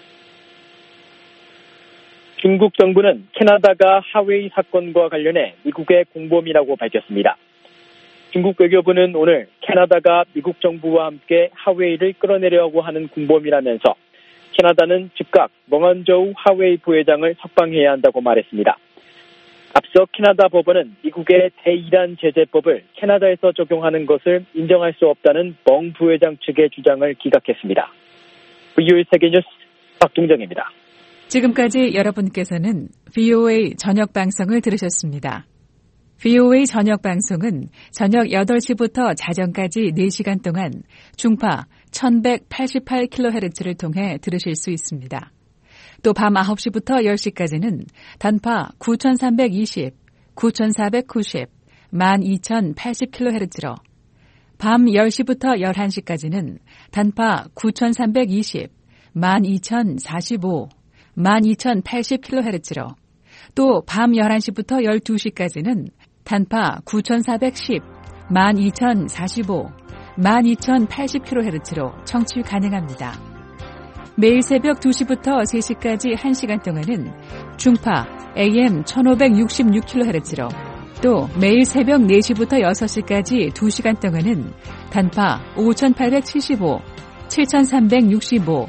중국 정부는 캐나다가 하웨이 사건과 관련해 미국의 공범이라고 밝혔습니다. 중국 외교부는 오늘 캐나다가 미국 정부와 함께 하웨이를 끌어내려고 하는 공범이라면서 캐나다는 즉각 멍안저우 하웨이 부회장을 석방해야 한다고 말했습니다. 앞서 캐나다 법원은 미국의 대이란 제재법을 캐나다에서 적용하는 것을 인정할 수 없다는 멍 부회장 측의 주장을 기각했습니다. VOA 세계뉴스 박동정입니다. 지금까지 여러분께서는 VOA 저녁 방송을 들으셨습니다. VOA 저녁 방송은 저녁 8시부터 자정까지 4시간 동안 중파 1188kHz를 통해 들으실 수 있습니다. 또 밤 9시부터 10시까지는 단파 9320, 9490, 12080kHz로 밤 10시부터 11시까지는 단파 9320, 12045, 12080kHz로 또 밤 11시부터 12시까지는 단파 9410, 12045, 12080kHz로 청취 가능합니다. 매일 새벽 2시부터 3시까지 1시간 동안은 중파 AM 1566kHz로 또 매일 새벽 4시부터 6시까지 2시간 동안은 단파 5875, 7365,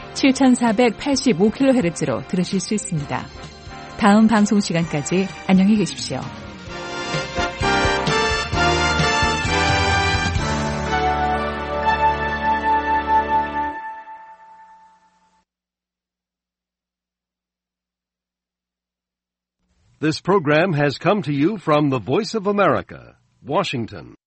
7485kHz로 들으실 수 있습니다. 다음 방송 시간까지 안녕히 계십시오. This program has come to you from the Voice of America, Washington.